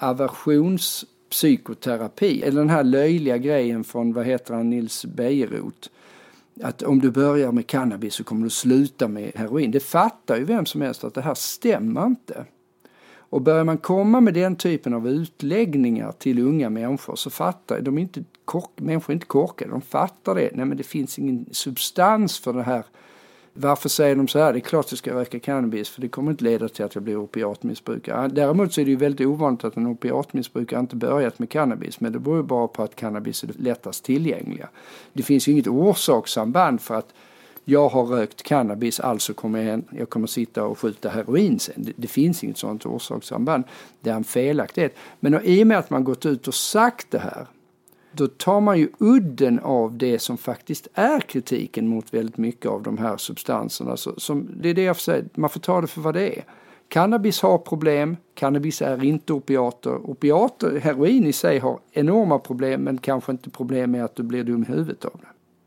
aversionspsykoterapi, eller den här löjliga grejen från, vad heter han, Nils Bejerot, att om du börjar med cannabis så kommer du sluta med heroin. Det fattar ju vem som helst att det här stämmer inte. Och börjar man komma med den typen av utläggningar till unga människor så fattar de inte, kork, människor är inte korkade, de fattar det. Nej, men det finns ingen substans för det här. Varför säger de så här? Det är klart att jag ska röka cannabis för det kommer inte leda till att jag blir opiatmissbrukare. Däremot så är det ju väldigt ovanligt att en opiatmissbrukare inte börjat med cannabis, men det beror bara på att cannabis är lättast tillgängliga. Det finns ju inget orsakssamband för att jag har rökt cannabis, alltså kommer jag, jag kommer sitta och skjuta heroin sen. Det, det finns inget sånt orsakssamband. Det är en felaktighet. Men i och med att man gått ut och sagt det här, då tar man ju udden av det som faktiskt är kritiken mot väldigt mycket av de här substanserna. Så, som, det är det jag får säga, man får ta det för vad det är. Cannabis har problem, cannabis är inte opiater. Opiater, heroin i sig har enorma problem, men kanske inte problem med att du blir dum i huvudet av det.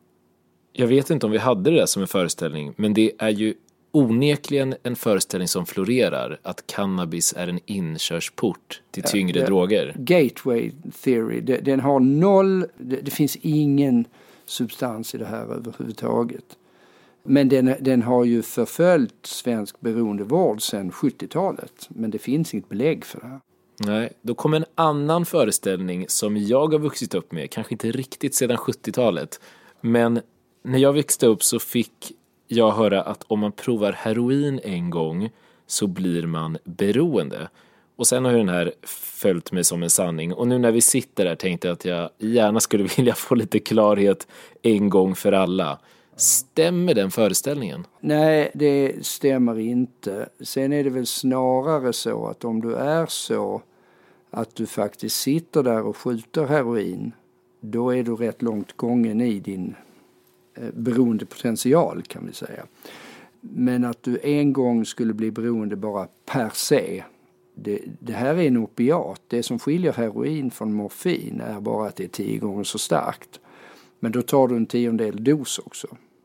Jag vet inte om vi hade det där som en föreställning, men det är ju onekligen en föreställning som florerar, att cannabis är en inkörsport till tyngre ja, droger. Gateway theory, det, den har noll, det, det finns ingen substans i det här överhuvudtaget. Men den, den har ju förföljt svensk beroendevård sedan sjuttiotalet, men det finns inget belägg för det här. Nej, då kommer en annan föreställning som jag har vuxit upp med, kanske inte riktigt sedan sjuttiotalet, men när jag växte upp så fick jag höra att om man provar heroin en gång så blir man beroende. Och sen har ju den här följt mig som en sanning. Och nu när vi sitter där tänkte jag att jag gärna skulle vilja få lite klarhet en gång för alla. Stämmer den föreställningen? Nej, det stämmer inte. Sen är det väl snarare så att om du är så att du faktiskt sitter där och skjuter heroin, då är du rätt långt gången i din beroende potential, kan vi säga. Men att du en gång skulle bli beroende bara per se, det, det här är en opiat. Det som skiljer heroin från morfin är bara att det är tio gånger så starkt. Men då tar du en tiondel dos också.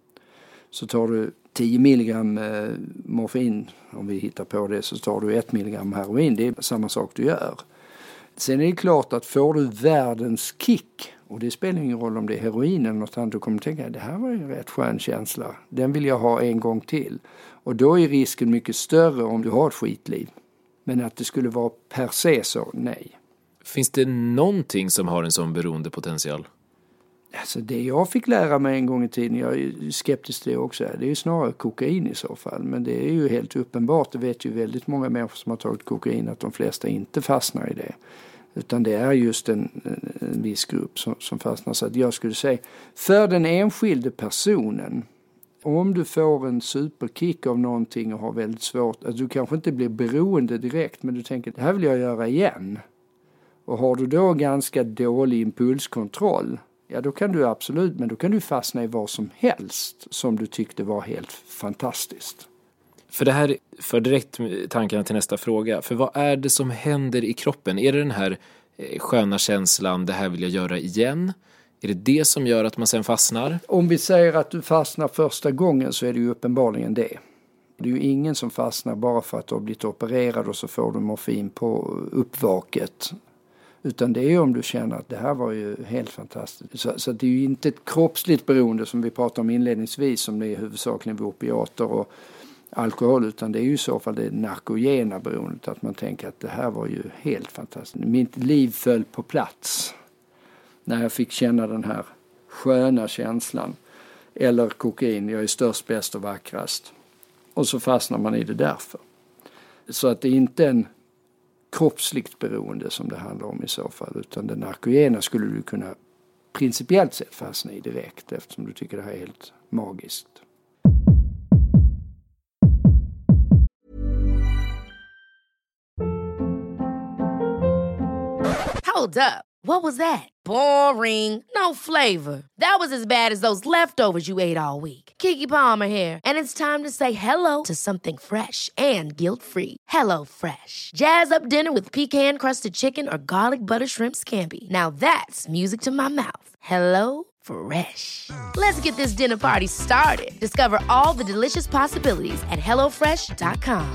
Så tar du tio milligram morfin, om vi hittar på det, så tar du ett milligram heroin. Det är samma sak du gör. Sen är det klart att får du världens kick, och det spelar ingen roll om det är heroin eller något annat, du kommer tänka, det här var ju en rätt skön känsla. Den vill jag ha en gång till. Och då är risken mycket större om du har ett skitliv. Men att det skulle vara per se så, nej. Finns det någonting som har en sån beroendepotential? Alltså det jag fick lära mig en gång i tiden, jag är skeptisk till det också, det är ju snarare kokain i så fall. Men det är ju helt uppenbart, det vet ju väldigt många människor som har tagit kokain, att de flesta inte fastnar i det. Utan det är just en, en viss grupp som, som fastnar. Så att jag skulle säga, för den enskilde personen Om du får en superkick av någonting och har väldigt svårt, att du kanske inte blir beroende direkt, men du tänker det här vill jag göra igen. Och har du då ganska dålig impulskontroll, ja då kan du absolut, men då kan du fastna i vad som helst som du tyckte var helt fantastiskt. För det här för direkt tankarna till nästa fråga. För vad är det som händer i kroppen? Är det den här sköna känslan, det här vill jag göra igen? Är det det som gör att man sen fastnar? Om vi säger att du fastnar första gången så är det ju uppenbarligen det. Det är ju ingen som fastnar bara för att du har blivit opererad och så får du morfin på uppvaket. Utan det är ju om du känner att det här var ju helt fantastiskt. Så, så det är ju inte ett kroppsligt beroende som vi pratade om inledningsvis, som det är huvudsakligen vid opiater och alkohol, utan det är ju i så fall det narkogena beroendet, att man tänker att det här var ju helt fantastiskt. Mitt liv föll på plats när jag fick känna den här sköna känslan. Eller kokain, jag är störst, bäst och vackrast. Och så fastnar man i det därför. Så att det är inte en kroppsligt beroende som det handlar om i så fall, utan det narkogena skulle du kunna principiellt sett fastna i direkt, eftersom du tycker det här är helt magiskt. Hold up. What was that? Boring. No flavor. That was as bad as those leftovers you ate all week. Keke Palmer here, and it's time to say hello to something fresh and guilt-free. Hello Fresh. Jazz up dinner with pecan-crusted chicken or garlic butter shrimp scampi. Now that's music to my mouth. Hello Fresh. Let's get this dinner party started. Discover all the delicious possibilities at hello fresh dot com.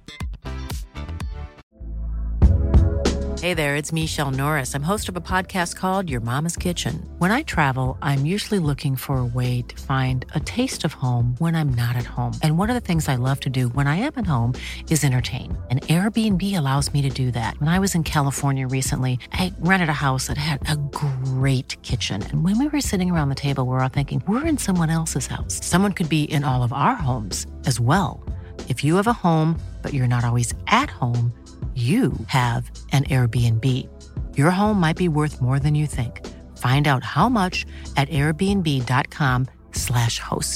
Hey there, it's Michelle Norris. I'm host of a podcast called Your Mama's Kitchen. When I travel, I'm usually looking for a way to find a taste of home when I'm not at home. And one of the things I love to do when I am at home is entertain. And Airbnb allows me to do that. When I was in California recently, I rented a house that had a great kitchen. And when we were sitting around the table, we were all thinking, we're in someone else's house. Someone could be in all of our homes as well. If you have a home, but you're not always at home, you have an Airbnb. Your home might be worth more than you think. Find out how much at airbnb.com slash host.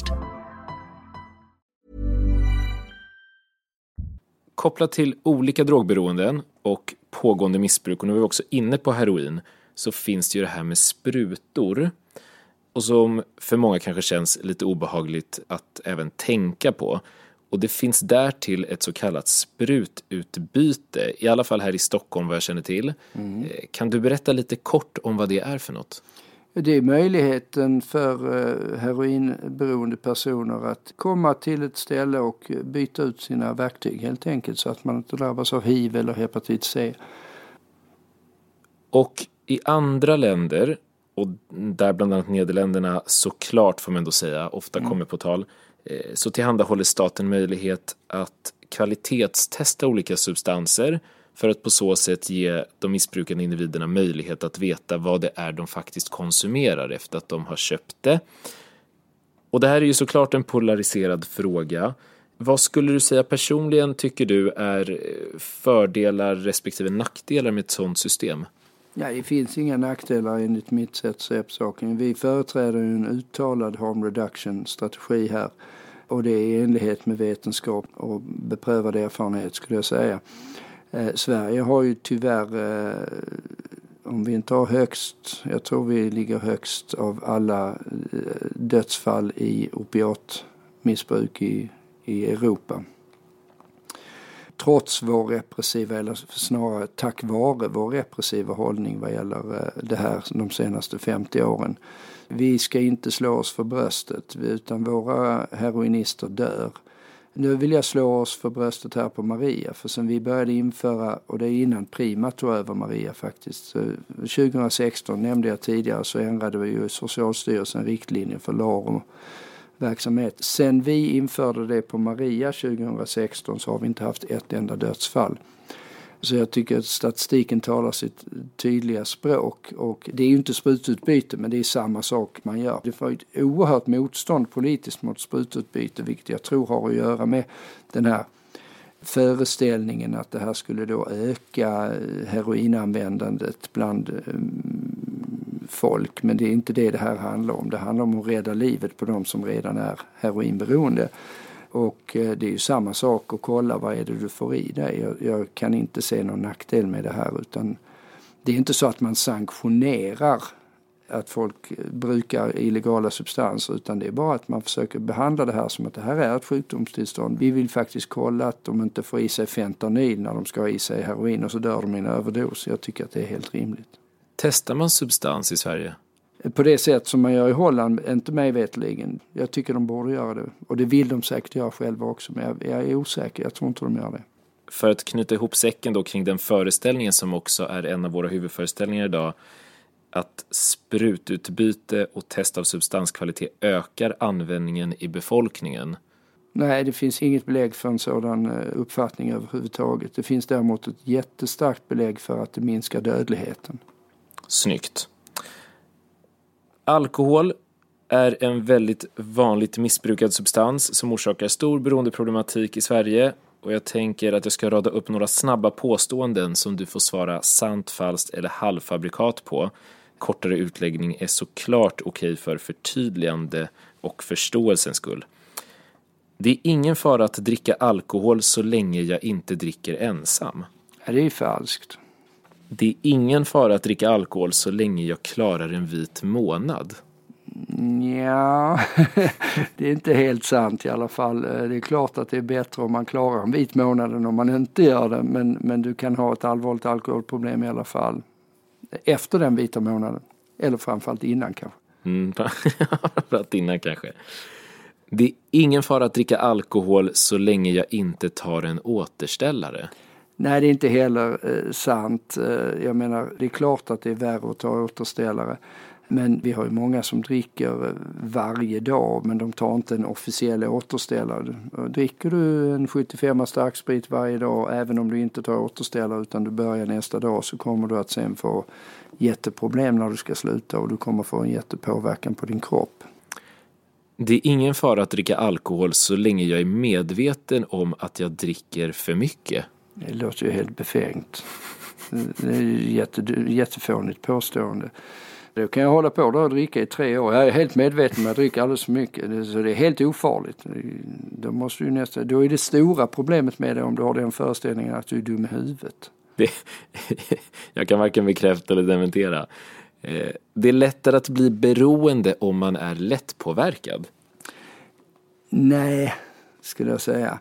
Kopplat till olika drogberoenden och pågående missbruk, och nu är vi också inne på heroin, så finns det ju det här med sprutor. Och som för många kanske känns lite obehagligt att även tänka på. Och det finns därtill ett så kallat sprututbyte, i alla fall här i Stockholm vad jag känner till. Mm. Kan du berätta lite kort om vad det är för något? Det är möjligheten för heroinberoende personer att komma till ett ställe och byta ut sina verktyg helt enkelt, så att man inte drabbas av hiv eller hepatit C. Och i andra länder, och där bland annat Nederländerna såklart får man ändå säga, ofta mm. kommer på tal, så tillhandahåller staten möjlighet att kvalitetstesta olika substanser för att på så sätt ge de missbrukande individerna möjlighet att veta vad det är de faktiskt konsumerar efter att de har köpt det. Och det här är ju såklart en polariserad fråga. Vad skulle du säga personligen tycker du är fördelar respektive nackdelar med ett sådant system? Ja, det finns inga nackdelar enligt mitt sätt att se på saken. Vi företräder en uttalad harm reduction-strategi här. Och det är i enlighet med vetenskap och beprövad erfarenhet skulle jag säga. Eh, Sverige har ju tyvärr, eh, om vi inte har högst, jag tror vi ligger högst av alla eh, dödsfall i opiatmissbruk i, i Europa. Trots vår repressiva, eller snarare tack vare vår repressiva hållning vad gäller det här de senaste femtio åren. Vi ska inte slå oss för bröstet, utan våra heroinister dör. Nu vill jag slå oss för bröstet här på Maria, för sen vi började införa, och det är innan Prima tog över Maria faktiskt. Så tjugohundrasexton nämnde jag tidigare, så ändrade vi ju Socialstyrelsen riktlinjer för LARO verksamhet. Sen vi införde det på Maria tjugohundrasexton så har vi inte haft ett enda dödsfall. Så jag tycker att statistiken talar sitt tydliga språk, och det är ju inte sprututbyte, men det är samma sak man gör. Det får ett oerhört motstånd politiskt mot sprututbyte, vilket jag tror har att göra med den här föreställningen att det här skulle då öka heroinanvändandet bland folk, men det är inte det det här handlar om. Det handlar om att rädda livet på de som redan är heroinberoende. Och det är ju samma sak att kolla vad är det du får i dig. Jag, jag kan inte se någon nackdel med det här, utan det är inte så att man sanktionerar att folk brukar illegala substanser, utan det är bara att man försöker behandla det här som att det här är ett sjukdomstillstånd. Vi vill faktiskt kolla att de inte får i sig fentanyl när de ska ha i sig heroin och så dör de i en överdos. Jag tycker att det är helt rimligt. Testar man substans i Sverige? På det sätt som man gör i Holland, inte mig vetligen. Jag tycker de borde göra det. Och det vill de säkert göra själva också, men jag, jag är osäker. Jag tror inte de gör det. För att knyta ihop säcken då kring den föreställningen som också är en av våra huvudföreställningar idag, att sprututbyte och test av substanskvalitet ökar användningen i befolkningen. Nej, det finns inget belägg för en sådan uppfattning överhuvudtaget. Det finns däremot ett jättestarkt belägg för att det minskar dödligheten. Snyggt. Alkohol är en väldigt vanligt missbrukad substans som orsakar stor beroendeproblematik i Sverige. Och jag tänker att jag ska rada upp några snabba påståenden som du får svara sant, falskt eller halvfabrikat på. Kortare utläggning är såklart okej för förtydligande och förståelsens skull. Det är ingen fara att dricka alkohol så länge jag inte dricker ensam. Ja, det är falskt. Det är ingen fara att dricka alkohol så länge jag klarar en vit månad. Ja, det är inte helt sant i alla fall. Det är klart att det är bättre om man klarar en vit månad än om man inte gör det. Men, men du kan ha ett allvarligt alkoholproblem i alla fall efter den vita månaden. Eller framförallt innan kanske. Mm, framförallt innan kanske. Det är ingen fara att dricka alkohol så länge jag inte tar en återställare. Nej, det är inte heller eh, sant. Eh, jag menar, det är klart att det är värre att ta återställare. Men vi har ju många som dricker varje dag, men de tar inte en officiell återställare. Dricker du en sjuttiofem starksprit varje dag, även om du inte tar återställare utan du börjar nästa dag, så kommer du att sen få jätteproblem när du ska sluta och du kommer få en jättepåverkan på din kropp. Det är ingen fara att dricka alkohol så länge jag är medveten om att jag dricker för mycket. Det låter ju helt befängt. Det är ju jätte, jättefånigt påstående. Då kan jag hålla på då och dricka i tre år. Jag är helt medveten om att jag dricker alldeles för mycket. Så det är helt ofarligt. Då, måste du nästa, då är det stora problemet med det om du har den föreställningen att du är dum i huvudet. Det, jag kan varken bekräfta eller dementera. Det är lättare att bli beroende om man är lättpåverkad. Nej, skulle jag säga.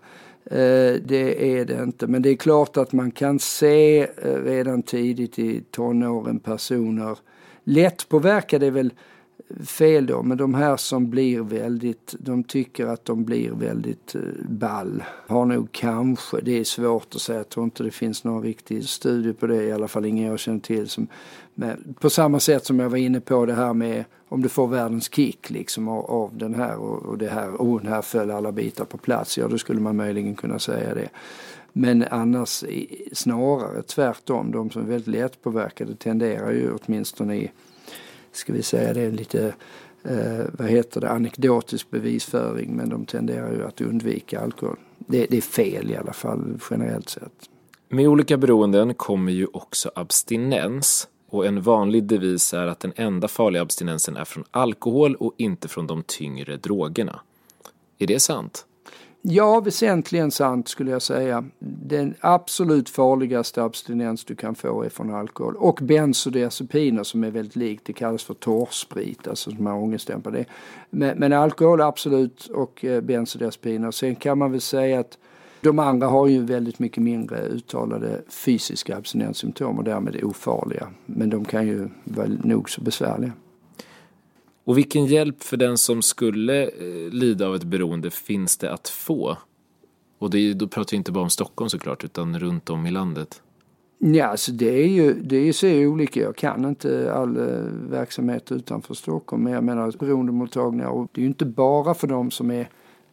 Det är det inte. Men det är klart att man kan se redan tidigt i tonåren personer. Lättpåverkade är väl fel då, men de här som blir väldigt, de tycker att de blir väldigt ball. Har nog kanske, det är svårt att säga, jag tror inte det finns någon riktig studie på det, i alla fall ingen jag känner till. Som, men på samma sätt som jag var inne på det här med om du får världens kick liksom av, av den här och, och det här, och den här föll alla bitar på plats, ja då skulle man möjligen kunna säga det. Men annars snarare tvärtom, de som är väldigt lättpåverkade tenderar ju åtminstone i, ska vi säga det, lite, eh, vad heter det, anekdotisk bevisföring, men de tenderar ju att undvika alkohol. Det, det är fel i alla fall generellt sett. Med olika beroenden kommer ju också abstinens, och en vanlig devis är att den enda farliga abstinensen är från alkohol och inte från de tyngre drogerna. Är det sant? Ja, väsentligen sant skulle jag säga. Den absolut farligaste abstinens du kan få är från alkohol. Och bensodiazepiner som är väldigt likt, det kallas för torrsprit, alltså som har ångestdämpar det. Men, men alkohol absolut och bensodiazepiner. Sen kan man väl säga att de andra har ju väldigt mycket mindre uttalade fysiska abstinenssymptom och därmed är ofarliga. Men de kan ju vara nog så besvärliga. Och vilken hjälp för den som skulle eh, lida av ett beroende finns det att få? Och det är, då pratar vi inte bara om Stockholm såklart, utan runt om i landet. Ja, alltså det är ju, det är ju så olika. Jag kan inte all eh, verksamhet utanför Stockholm, men jag menar beroendemottagningar, och det är ju inte bara för dem som är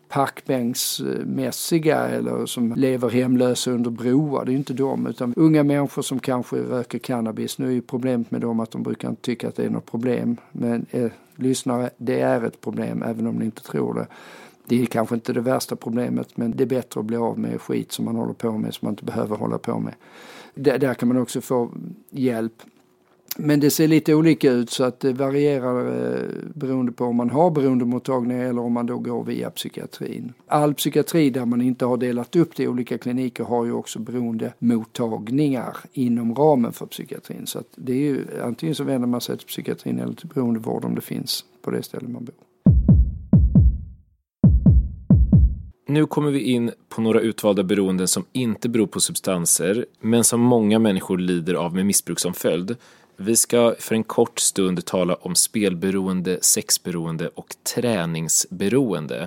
parkbänksmässiga eller som lever hemlösa under broar, det är ju inte dem, utan unga människor som kanske röker cannabis. Nu är ju problemet med dem att de brukar inte tycka att det är något problem, men eh, lyssnare, det är ett problem även om ni inte tror det. Det är kanske inte det värsta problemet, men det är bättre att bli av med skit som man håller på med som man inte behöver hålla på med. Där, där kan man också få hjälp. Men det ser lite olika ut så att det varierar eh, beroende på om man har beroendemottagningar eller om man då går via psykiatrin. All psykiatri där man inte har delat upp det i olika kliniker har ju också beroendemottagningar inom ramen för psykiatrin. Så att det är ju antingen så vänder man sig till psykiatrin eller till beroendevård om det finns på det stället man bor. Nu kommer vi in på några utvalda beroenden som inte beror på substanser men som många människor lider av med missbruk som följd. Vi ska för en kort stund tala om spelberoende, sexberoende och träningsberoende.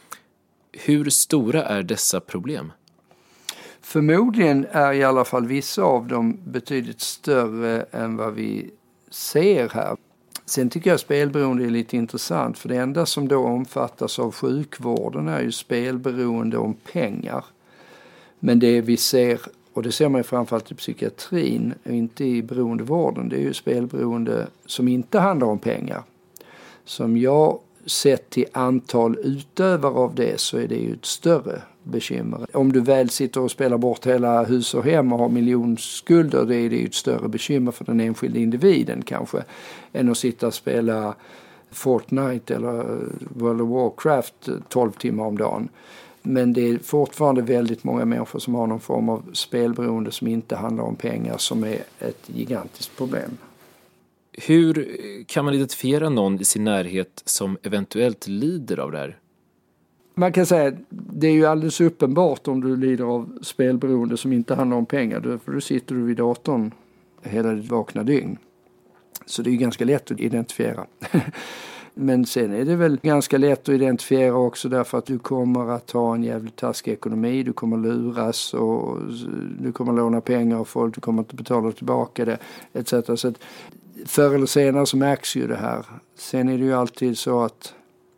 Hur stora är dessa problem? Förmodligen är i alla fall vissa av dem betydligt större än vad vi ser här. Sen tycker jag spelberoende är lite intressant för det enda som då omfattas av sjukvården är ju spelberoende om pengar. Men det vi ser, och det ser man ju framförallt i psykiatrin och inte i beroendevården, det är ju spelberoende som inte handlar om pengar. Som jag sett till antal utövare av det så är det ju ett större bekymmer. Om du väl sitter och spelar bort hela hus och hem och har miljonskulder, det är det ju ett större bekymmer för den enskilda individen kanske än att sitta och spela Fortnite eller World of Warcraft tolv timmar om dagen. Men det är fortfarande väldigt många människor som har någon form av spelberoende som inte handlar om pengar som är ett gigantiskt problem. Hur kan man identifiera någon i sin närhet som eventuellt lider av det här? Man kan säga att det är ju alldeles uppenbart om du lider av spelberoende som inte handlar om pengar. För då sitter du vid datorn hela ditt vakna dygn. Så det är ju ganska lätt att identifiera. Men sen är det väl ganska lätt att identifiera också därför att du kommer att ha en jävligt taskig ekonomi. Du kommer luras och du kommer låna pengar av folk. Du kommer inte betala tillbaka det et cetera. Så att förr eller senare så märks ju det här. Sen är det ju alltid så att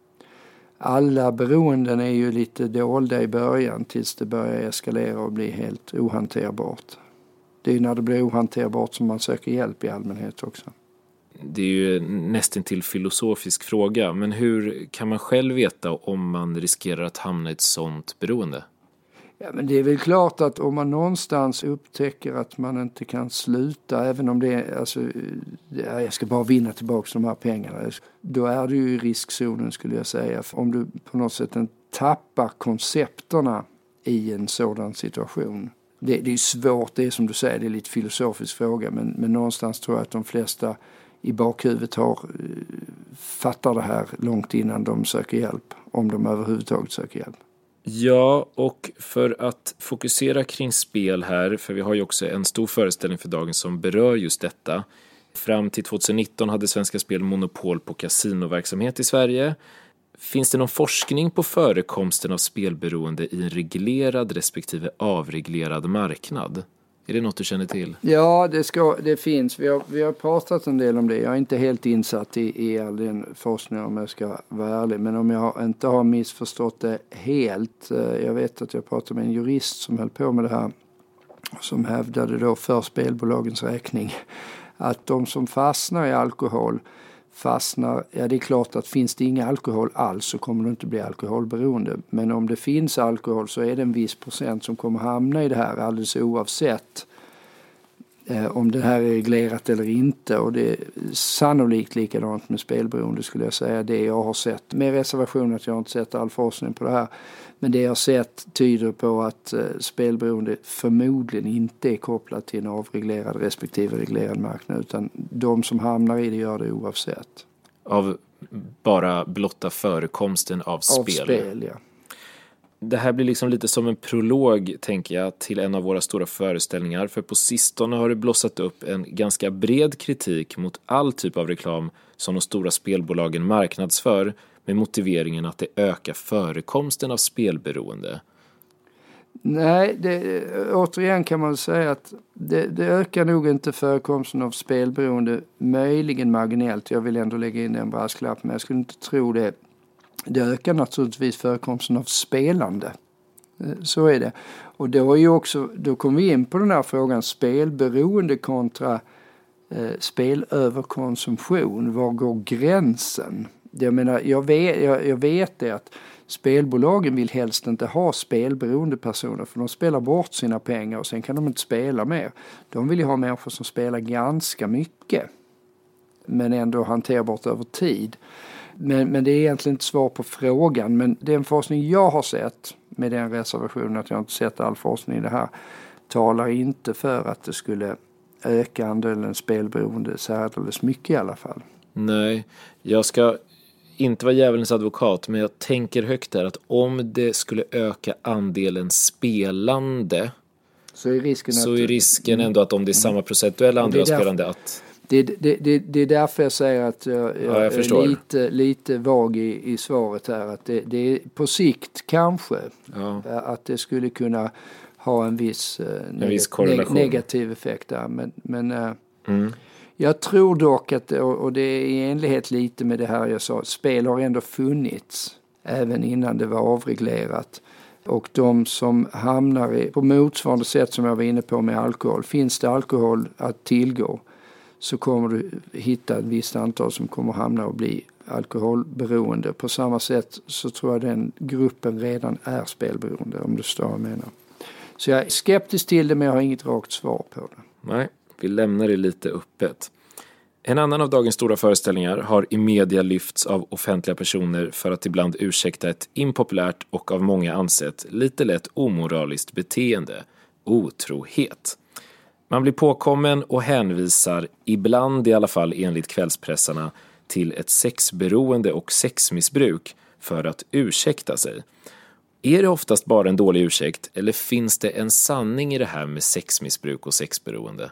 alla beroenden är ju lite dolda i början tills det börjar eskalera och bli helt ohanterbart. Det är ju när det blir ohanterbart som man söker hjälp i allmänhet också. Det är ju nästan till filosofisk fråga, men hur kan man själv veta om man riskerar att hamna i ett sånt beroende? Ja, men det är väl klart att om man någonstans upptäcker att man inte kan sluta, även om det är, alltså, jag ska bara vinna tillbaka de här pengarna, då är du ju i riskzonen skulle jag säga. För om du på något sätt tappar koncepterna i en sådan situation. Det, det är svårt, det är som du säger, det är lite filosofisk fråga, men, men någonstans tror jag att de flesta i bakhuvudet har fattar det här långt innan de söker hjälp, om de överhuvudtaget söker hjälp. Ja, och för att fokusera kring spel här, för vi har ju också en stor föreställning för dagen som berör just detta. Fram till tjugonitton hade Svenska Spel monopol på kasinoverksamhet i Sverige. Finns det någon forskning på förekomsten av spelberoende i en reglerad respektive avreglerad marknad? Är det något du känner till? Ja, det, ska, det finns. Vi har, vi har pratat en del om det. Jag är inte helt insatt i, i all den forskningen om jag ska vara ärlig. Men om jag inte har missförstått det helt. Jag vet att jag pratade med en jurist som höll på med det här. Som hävdade då för spelbolagens räkning att de som fastnar i alkohol fastnar, ja det är klart att finns det inga alkohol alls så kommer det inte bli alkoholberoende. Men om det finns alkohol så är det en viss procent som kommer hamna i det här alldeles oavsett eh, om det här är reglerat eller inte. Och det är sannolikt likadant med spelberoende skulle jag säga. Det jag har sett, med reservation att jag inte sett all forskning på det här. Men det jag har sett tyder på att eh, spelberoende förmodligen inte är kopplat till en avreglerad respektive reglerad marknad. Utan de som hamnar i det gör det oavsett. Av bara blotta förekomsten av spel? Av spel, ja. Det här blir liksom lite som en prolog, tänker jag, till en av våra stora föreställningar. För på sistone har det blossat upp en ganska bred kritik mot all typ av reklam som de stora spelbolagen marknadsför, med motiveringen att det ökar förekomsten av spelberoende. Nej, det, återigen kan man säga att det, det ökar nog inte förekomsten av spelberoende, möjligen marginellt. Jag vill ändå lägga in en brasklapp, men jag skulle inte tro det. Det ökar naturligtvis förekomsten av spelande. Så är det. Och då, är ju också, då kommer vi in på den här frågan spelberoende kontra eh, spelöverkonsumtion. Var går gränsen? Jag menar, jag vet, jag, jag vet det att spelbolagen vill helst inte ha spelberoende personer, för de spelar bort sina pengar och sen kan de inte spela mer. De vill ju ha människor som spelar ganska mycket men ändå hanterbart över tid. Men, men det är egentligen inte svar på frågan. Men den forskning jag har sett, med den reservationen att jag inte sett all forskning i det här, talar inte för att det skulle öka andelen spelberoende särdeles mycket i alla fall. Nej, jag ska inte vara djävulens advokat, men jag tänker högt där att om det skulle öka andelen spelande, så är risken, så att, är risken ändå att om det är samma procentuella andel spelande att... Det, det, det, det är därför jag säger att jag, jag, ja, jag är lite, lite vag i, i svaret här. Att det, det är på sikt kanske ja. att det skulle kunna ha en viss, en viss neg- negativ effekt där. Men, men mm. jag tror dock att, och det är i enlighet lite med det här jag sa, spel har ändå funnits även innan det var avreglerat. Och de som hamnar i, på motsvarande sätt som jag var inne på med alkohol, finns det alkohol att tillgå, så kommer du hitta ett visst antal som kommer hamna och bli alkoholberoende. På samma sätt så tror jag den gruppen redan är spelberoende, om du står och menar. Så jag är skeptisk till det, men jag har inget rakt svar på det. Nej, vi lämnar det lite öppet. En annan av dagens stora föreställningar har i media lyfts av offentliga personer för att ibland ursäkta ett impopulärt och av många ansett lite lätt omoraliskt beteende, otrohet. Man blir påkommen och hänvisar, ibland i alla fall enligt kvällspressarna, till ett sexberoende och sexmissbruk för att ursäkta sig. Är det oftast bara en dålig ursäkt, eller finns det en sanning i det här med sexmissbruk och sexberoende?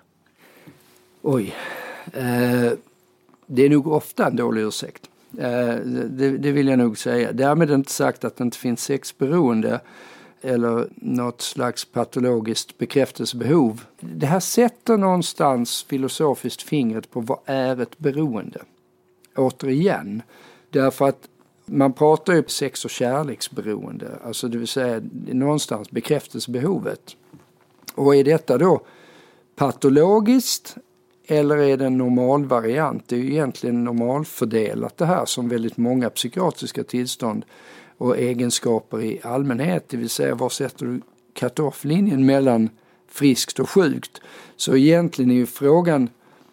Oj, eh, det är nog ofta en dålig ursäkt. Eh, det, det vill jag nog säga. Därmed är inte sagt att det inte finns sexberoende eller något slags patologiskt bekräftelsebehov. Det här sätter någonstans filosofiskt fingret på vad är ett beroende. Återigen, därför att man pratar ju sex- och kärleksberoende, alltså det vill säga någonstans bekräftelsebehovet. Och är detta då patologiskt eller är det en normal variant? Det är ju egentligen normalfördelat det här, som väldigt många psykiatriska tillstånd och egenskaper i allmänhet, det vill säga var sätter du cut-off-linjen mellan friskt och sjukt. Så egentligen är ju frågan,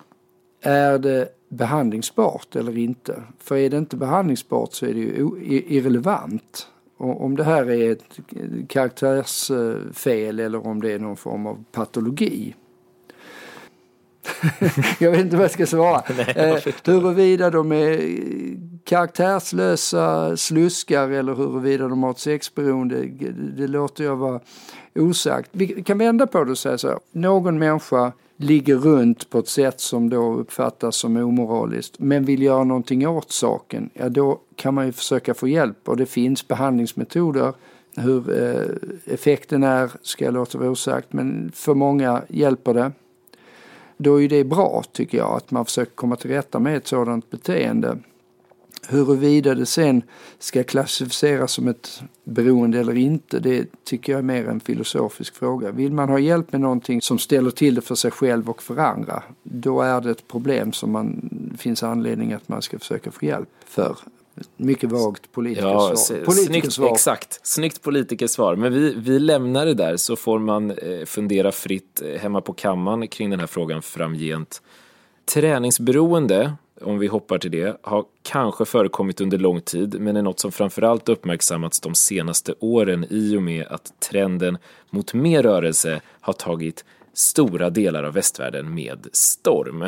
är det behandlingsbart eller inte? För är det inte behandlingsbart så är det ju irrelevant. Och om det här är ett karaktärsfel eller om det är någon form av patologi. Jag vet inte vad jag ska svara. Nej, jag huruvida de är karaktärslösa sluskar eller huruvida de har ett sexberoende, det, det låter jag vara osagt. Vi kan vända på det och säga så här. Någon människa ligger runt på ett sätt som då uppfattas som omoraliskt, men vill göra någonting åt saken. Ja, då kan man ju försöka få hjälp, och det finns behandlingsmetoder. Hur eh, effekten är ska jag låta vara osagt, men för många hjälper det. Då är det bra, tycker jag, att man försöker komma till rätta med ett sådant beteende. Huruvida det sen ska klassificeras som ett beroende eller inte, det tycker jag är mer en filosofisk fråga. Vill man ha hjälp med någonting som ställer till det för sig själv och för andra, då är det ett problem som man finns anledning att man ska försöka få hjälp för. Mycket vagt politikersvar. Ja, snyggt, exakt. Snyggt politikersvar. Men vi, vi lämnar det där, så får man eh, fundera fritt eh, hemma på kammaren kring den här frågan framgent. Träningsberoende, om vi hoppar till det, har kanske förekommit under lång tid, men är något som framförallt uppmärksammats de senaste åren i och med att trenden mot mer rörelse har tagit stora delar av västvärlden med storm.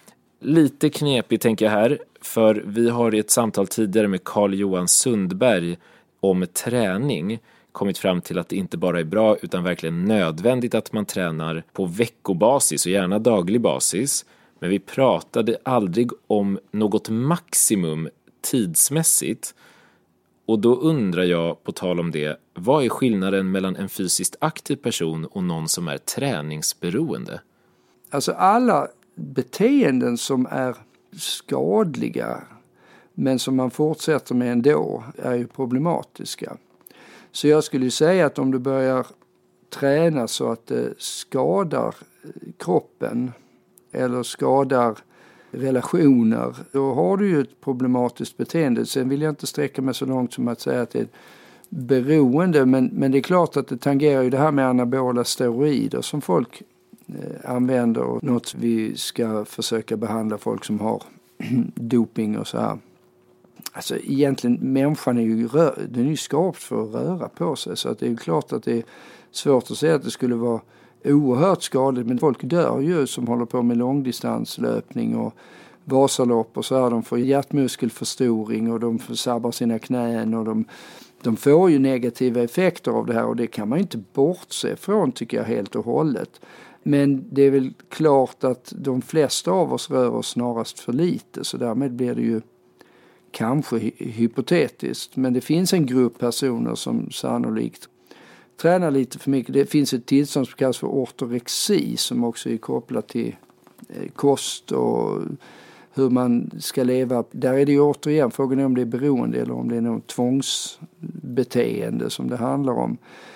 Lite knepigt tänker jag här, för vi har i ett samtal tidigare med Carl-Johan Sundberg om träning kommit fram till att det inte bara är bra utan verkligen nödvändigt att man tränar på veckobasis och gärna daglig basis. Men vi pratade aldrig om något maximum tidsmässigt. Och då undrar jag, på tal om det, vad är skillnaden mellan en fysiskt aktiv person och någon som är träningsberoende? Alltså alla beteenden som är skadliga men som man fortsätter med ändå är ju problematiska. Så jag skulle säga att om du börjar träna så att det skadar kroppen eller skadar relationer, då har du ju ett problematiskt beteende. Sen vill jag inte sträcka mig så långt som att säga att det är ett beroende, men, men det är klart att det tangerar ju det här med anabola steroider som folk eh, använder, och något vi ska försöka behandla folk som har doping och så här. Alltså egentligen, människan är ju, rör, den är ju skapt för att röra på sig, så att det är ju klart att det är svårt att säga att det skulle vara oerhört skadligt, men folk dör ju som håller på med långdistanslöpning och Vasalopp och så här. De får hjärtmuskelförstoring och de får sabbar sina knän, och de, de får ju negativa effekter av det här, och det kan man ju inte bortse från, tycker jag, helt och hållet. Men det är väl klart att de flesta av oss rör oss snarast för lite, så därmed blir det ju kanske hy- hypotetiskt. Men det finns en grupp personer som sannolikt tränar lite för mycket. Det finns ett tillstånd som kallas för ortorexi, som också är kopplat till eh, kost och hur man ska leva. Där är det ju återigen frågan om det är beroende eller om det är något tvångsbeteende som det handlar om.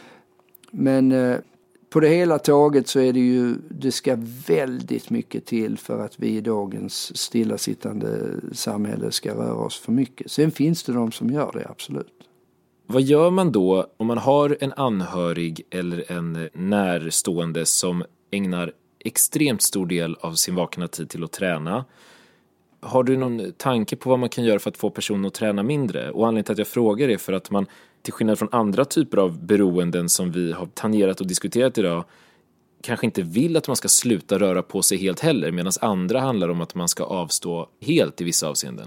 Men eh, på det hela taget så är det ju, det ska väldigt mycket till för att vi i dagens stillasittande samhälle ska röra oss för mycket. Sen finns det de som gör det, absolut. Vad gör man då om man har en anhörig eller en närstående som ägnar extremt stor del av sin vakna tid till att träna? Har du någon tanke på vad man kan göra för att få personen att träna mindre? Och anledningen till att jag frågar är för att man, till skillnad från andra typer av beroenden som vi har tangerat och diskuterat idag, kanske inte vill att man ska sluta röra på sig helt heller, medan andra handlar om att man ska avstå helt i vissa avseenden.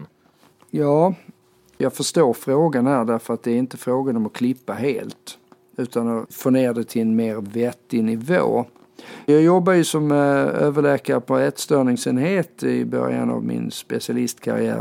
Ja, jag förstår frågan här, därför att det är inte frågan om att klippa helt, utan att få ner det till en mer vettig nivå. Jag jobbar ju som överläkare på ätstörningsenhet i början av min specialistkarriär.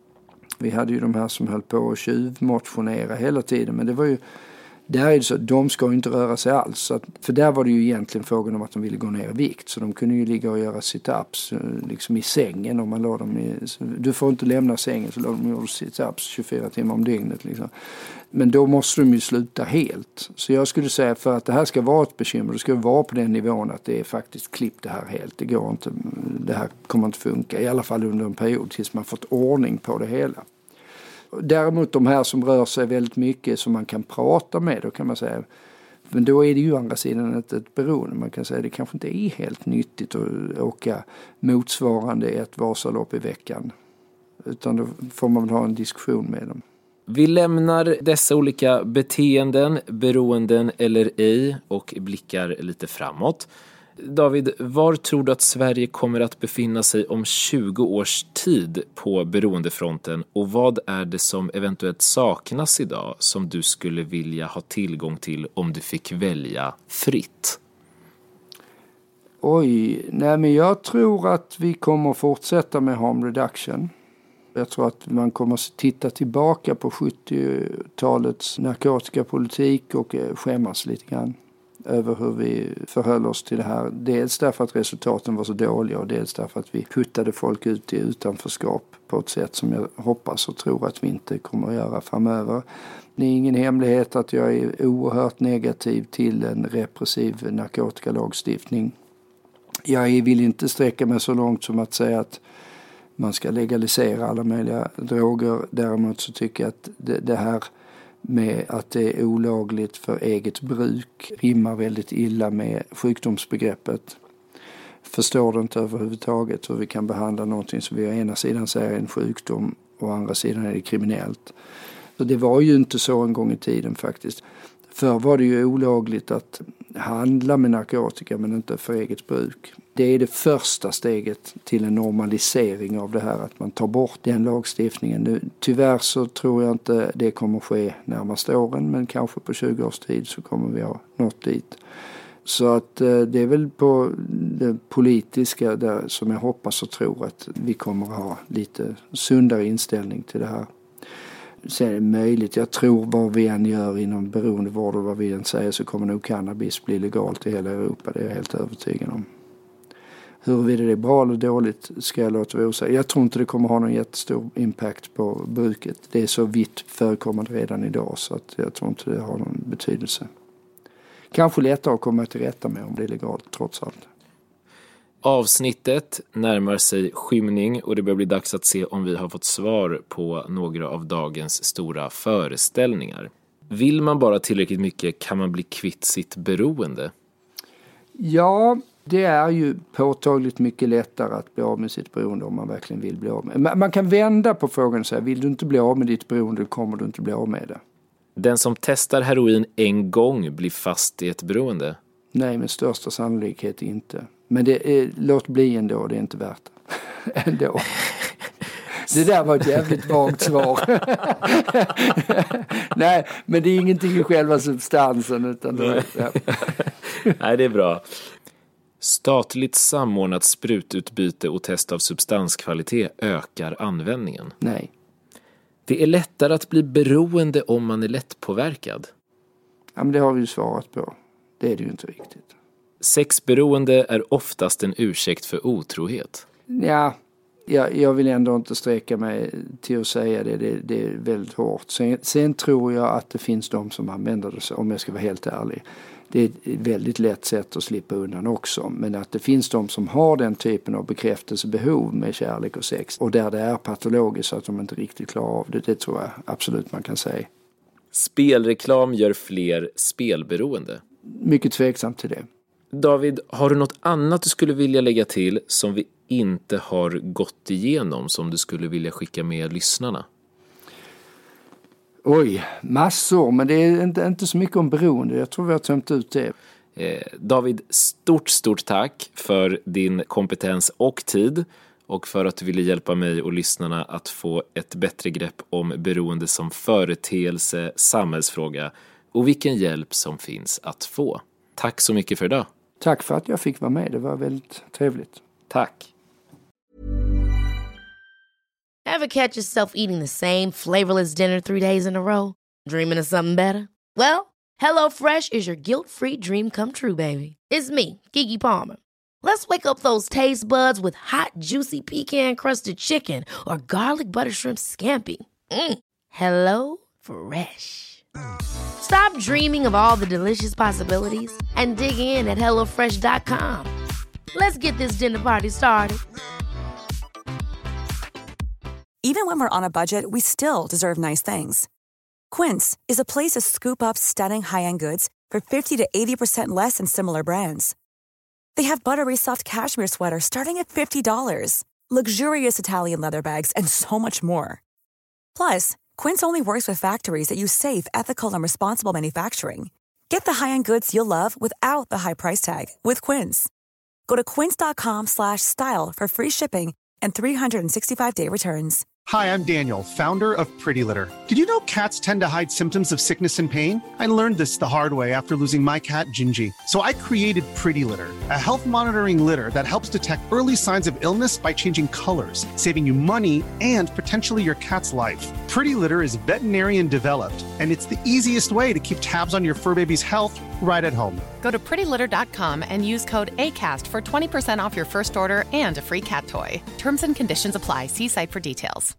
Vi hade ju de här som höll på att tjuvmotionera hela tiden, men det var ju, där är det så, de ska ju inte röra sig alls. Så att, för där var det ju egentligen frågan om att de ville gå ner i vikt, så de kunde ju ligga och göra sit-ups liksom i sängen om man la dem i, du får inte lämna sängen, så la de göra sit-ups tjugofyra timmar om dygnet liksom. Men då måste de ju sluta helt. Så jag skulle säga, för att det här ska vara ett bekymmer, det ska vara på den nivån att det är faktiskt klipp det här helt. Det går inte, det här kommer inte funka, i alla fall under en period tills man fått ordning på det hela. Däremot de här som rör sig väldigt mycket som man kan prata med, då kan man säga, men då är det ju andra sidan ett, ett beroende. Man kan säga att det kanske inte är helt nyttigt att åka motsvarande ett Vasalopp i veckan, utan då får man väl ha en diskussion med dem. Vi lämnar dessa olika beteenden, beroenden eller ej, och blickar lite framåt. David, var tror du att Sverige kommer att befinna sig om tjugo års tid på beroendefronten, och vad är det som eventuellt saknas idag som du skulle vilja ha tillgång till om du fick välja fritt? Oj, nej men jag tror att vi kommer fortsätta med harm reduction. Jag tror att man kommer att titta tillbaka på sjuttiotalets narkotikapolitik och skämmas lite grann över hur vi förhöll oss till det här. Dels därför att resultaten var så dåliga, och dels därför att vi puttade folk ut i utanförskap på ett sätt som jag hoppas och tror att vi inte kommer att göra framöver. Det är ingen hemlighet att jag är oerhört negativ till en repressiv narkotikalagstiftning. Jag vill inte sträcka mig så långt som att säga att man ska legalisera alla möjliga droger. Däremot så tycker jag att det, det här med att det är olagligt för eget bruk rimmar väldigt illa med sjukdomsbegreppet. Förstår det inte överhuvudtaget hur vi kan behandla någonting som vi å ena sidan säger är en sjukdom och å andra sidan är det kriminellt. Så det var ju inte så en gång i tiden faktiskt. Förr var det ju olagligt att handla med narkotika, men inte för eget bruk. Det är det första steget till en normalisering av det här, att man tar bort den lagstiftningen. Nu, tyvärr så tror jag inte det kommer ske närmaste åren, men kanske på tjugo års tid så kommer vi ha nått dit. Så att eh, det är väl på det politiska där som jag hoppas och tror att vi kommer att ha lite sundare inställning till det här. Sen är det möjligt, jag tror vad vi än gör inom beroendevård och vad vi än säger, så kommer nog cannabis bli legalt i hela Europa. Det är jag helt övertygad om. Huruvida det är bra eller dåligt ska jag låta vara osagt. Jag tror inte det kommer ha någon jättestor impact på bruket. Det är så vitt förekommande redan idag, så att jag tror inte det har någon betydelse. Kanske lättare att komma till rätta med om det är legalt trots allt. Avsnittet närmar sig skymning och det börjar bli dags att se om vi har fått svar på några av dagens stora föreställningar. Vill man bara tillräckligt mycket kan man bli kvitt sitt beroende? Ja, det är ju påtagligt mycket lättare att bli av med sitt beroende om man verkligen vill bli av med det. Man kan vända på frågan och säga, vill du inte bli av med ditt beroende kommer du inte bli av med det. Den som testar heroin en gång blir fast i ett beroende? Nej, med största sannolikhet inte. Men det är, låt bli ändå, det är inte värt det. ändå. Det där var ett jävligt vagt svar. Nej, men det är ingenting i själva substansen. Utan det, ja. Nej, det är bra. Statligt samordnat sprututbyte och test av substanskvalitet ökar användningen. Nej. Det är lättare att bli beroende om man är lättpåverkad. Ja, men det har vi ju svarat på. Det är det ju inte riktigt. Sexberoende är oftast en ursäkt för otrohet. Ja, jag, jag vill ändå inte sträcka mig till att säga det. Det, det är väldigt hårt. Sen, sen tror jag att det finns de som använder det så, om jag ska vara helt ärlig. Det är ett väldigt lätt sätt att slippa undan också. Men att det finns de som har den typen av bekräftelsebehov med kärlek och sex. Och där det är patologiskt så att de inte riktigt klarar av det. Det tror jag absolut man kan säga. Spelreklam gör fler spelberoende. Mycket tveksamt till det. David, har du något annat du skulle vilja lägga till som vi inte har gått igenom som du skulle vilja skicka med lyssnarna? Oj, massor, men det är inte, inte så mycket om beroende. Jag tror vi har tömt ut det. Eh, David, stort, stort tack för din kompetens och tid och för att du ville hjälpa mig och lyssnarna att få ett bättre grepp om beroende som företeelse, samhällsfråga och vilken hjälp som finns att få. Tack så mycket för idag. Tack för att jag fick vara med. Det var väldigt trevligt. Tack. Ever catch yourself eating the same flavorless dinner three days in a row? Dreaming of something better? Well, HelloFresh is your guilt-free dream come true, baby. It's me, Keke Palmer. Let's wake up those taste buds with hot, juicy pecan-crusted chicken or garlic butter shrimp scampi. Mm. Hello Fresh. Stop dreaming of all the delicious possibilities and dig in at hello fresh dot com. Let's get this dinner party started. Even when we're on a budget, we still deserve nice things. Quince is a place to scoop up stunning high-end goods for fifty to eighty percent less than similar brands. They have buttery soft cashmere sweaters starting at fifty dollars, luxurious Italian leather bags, and so much more. Plus, Quince only works with factories that use safe, ethical, and responsible manufacturing. Get the high-end goods you'll love without the high price tag with Quince. Go to quince.com slash style for free shipping and three sixty-five day returns. Hi, I'm Daniel, founder of Pretty Litter. Did you know cats tend to hide symptoms of sickness and pain? I learned this the hard way after losing my cat, Gingy. So I created Pretty Litter, a health monitoring litter that helps detect early signs of illness by changing colors, saving you money and potentially your cat's life. Pretty Litter is veterinarian developed, and it's the easiest way to keep tabs on your fur baby's health right at home. Go to pretty litter dot com and use code ACAST for twenty percent off your first order and a free cat toy. Terms and conditions apply. See site for details.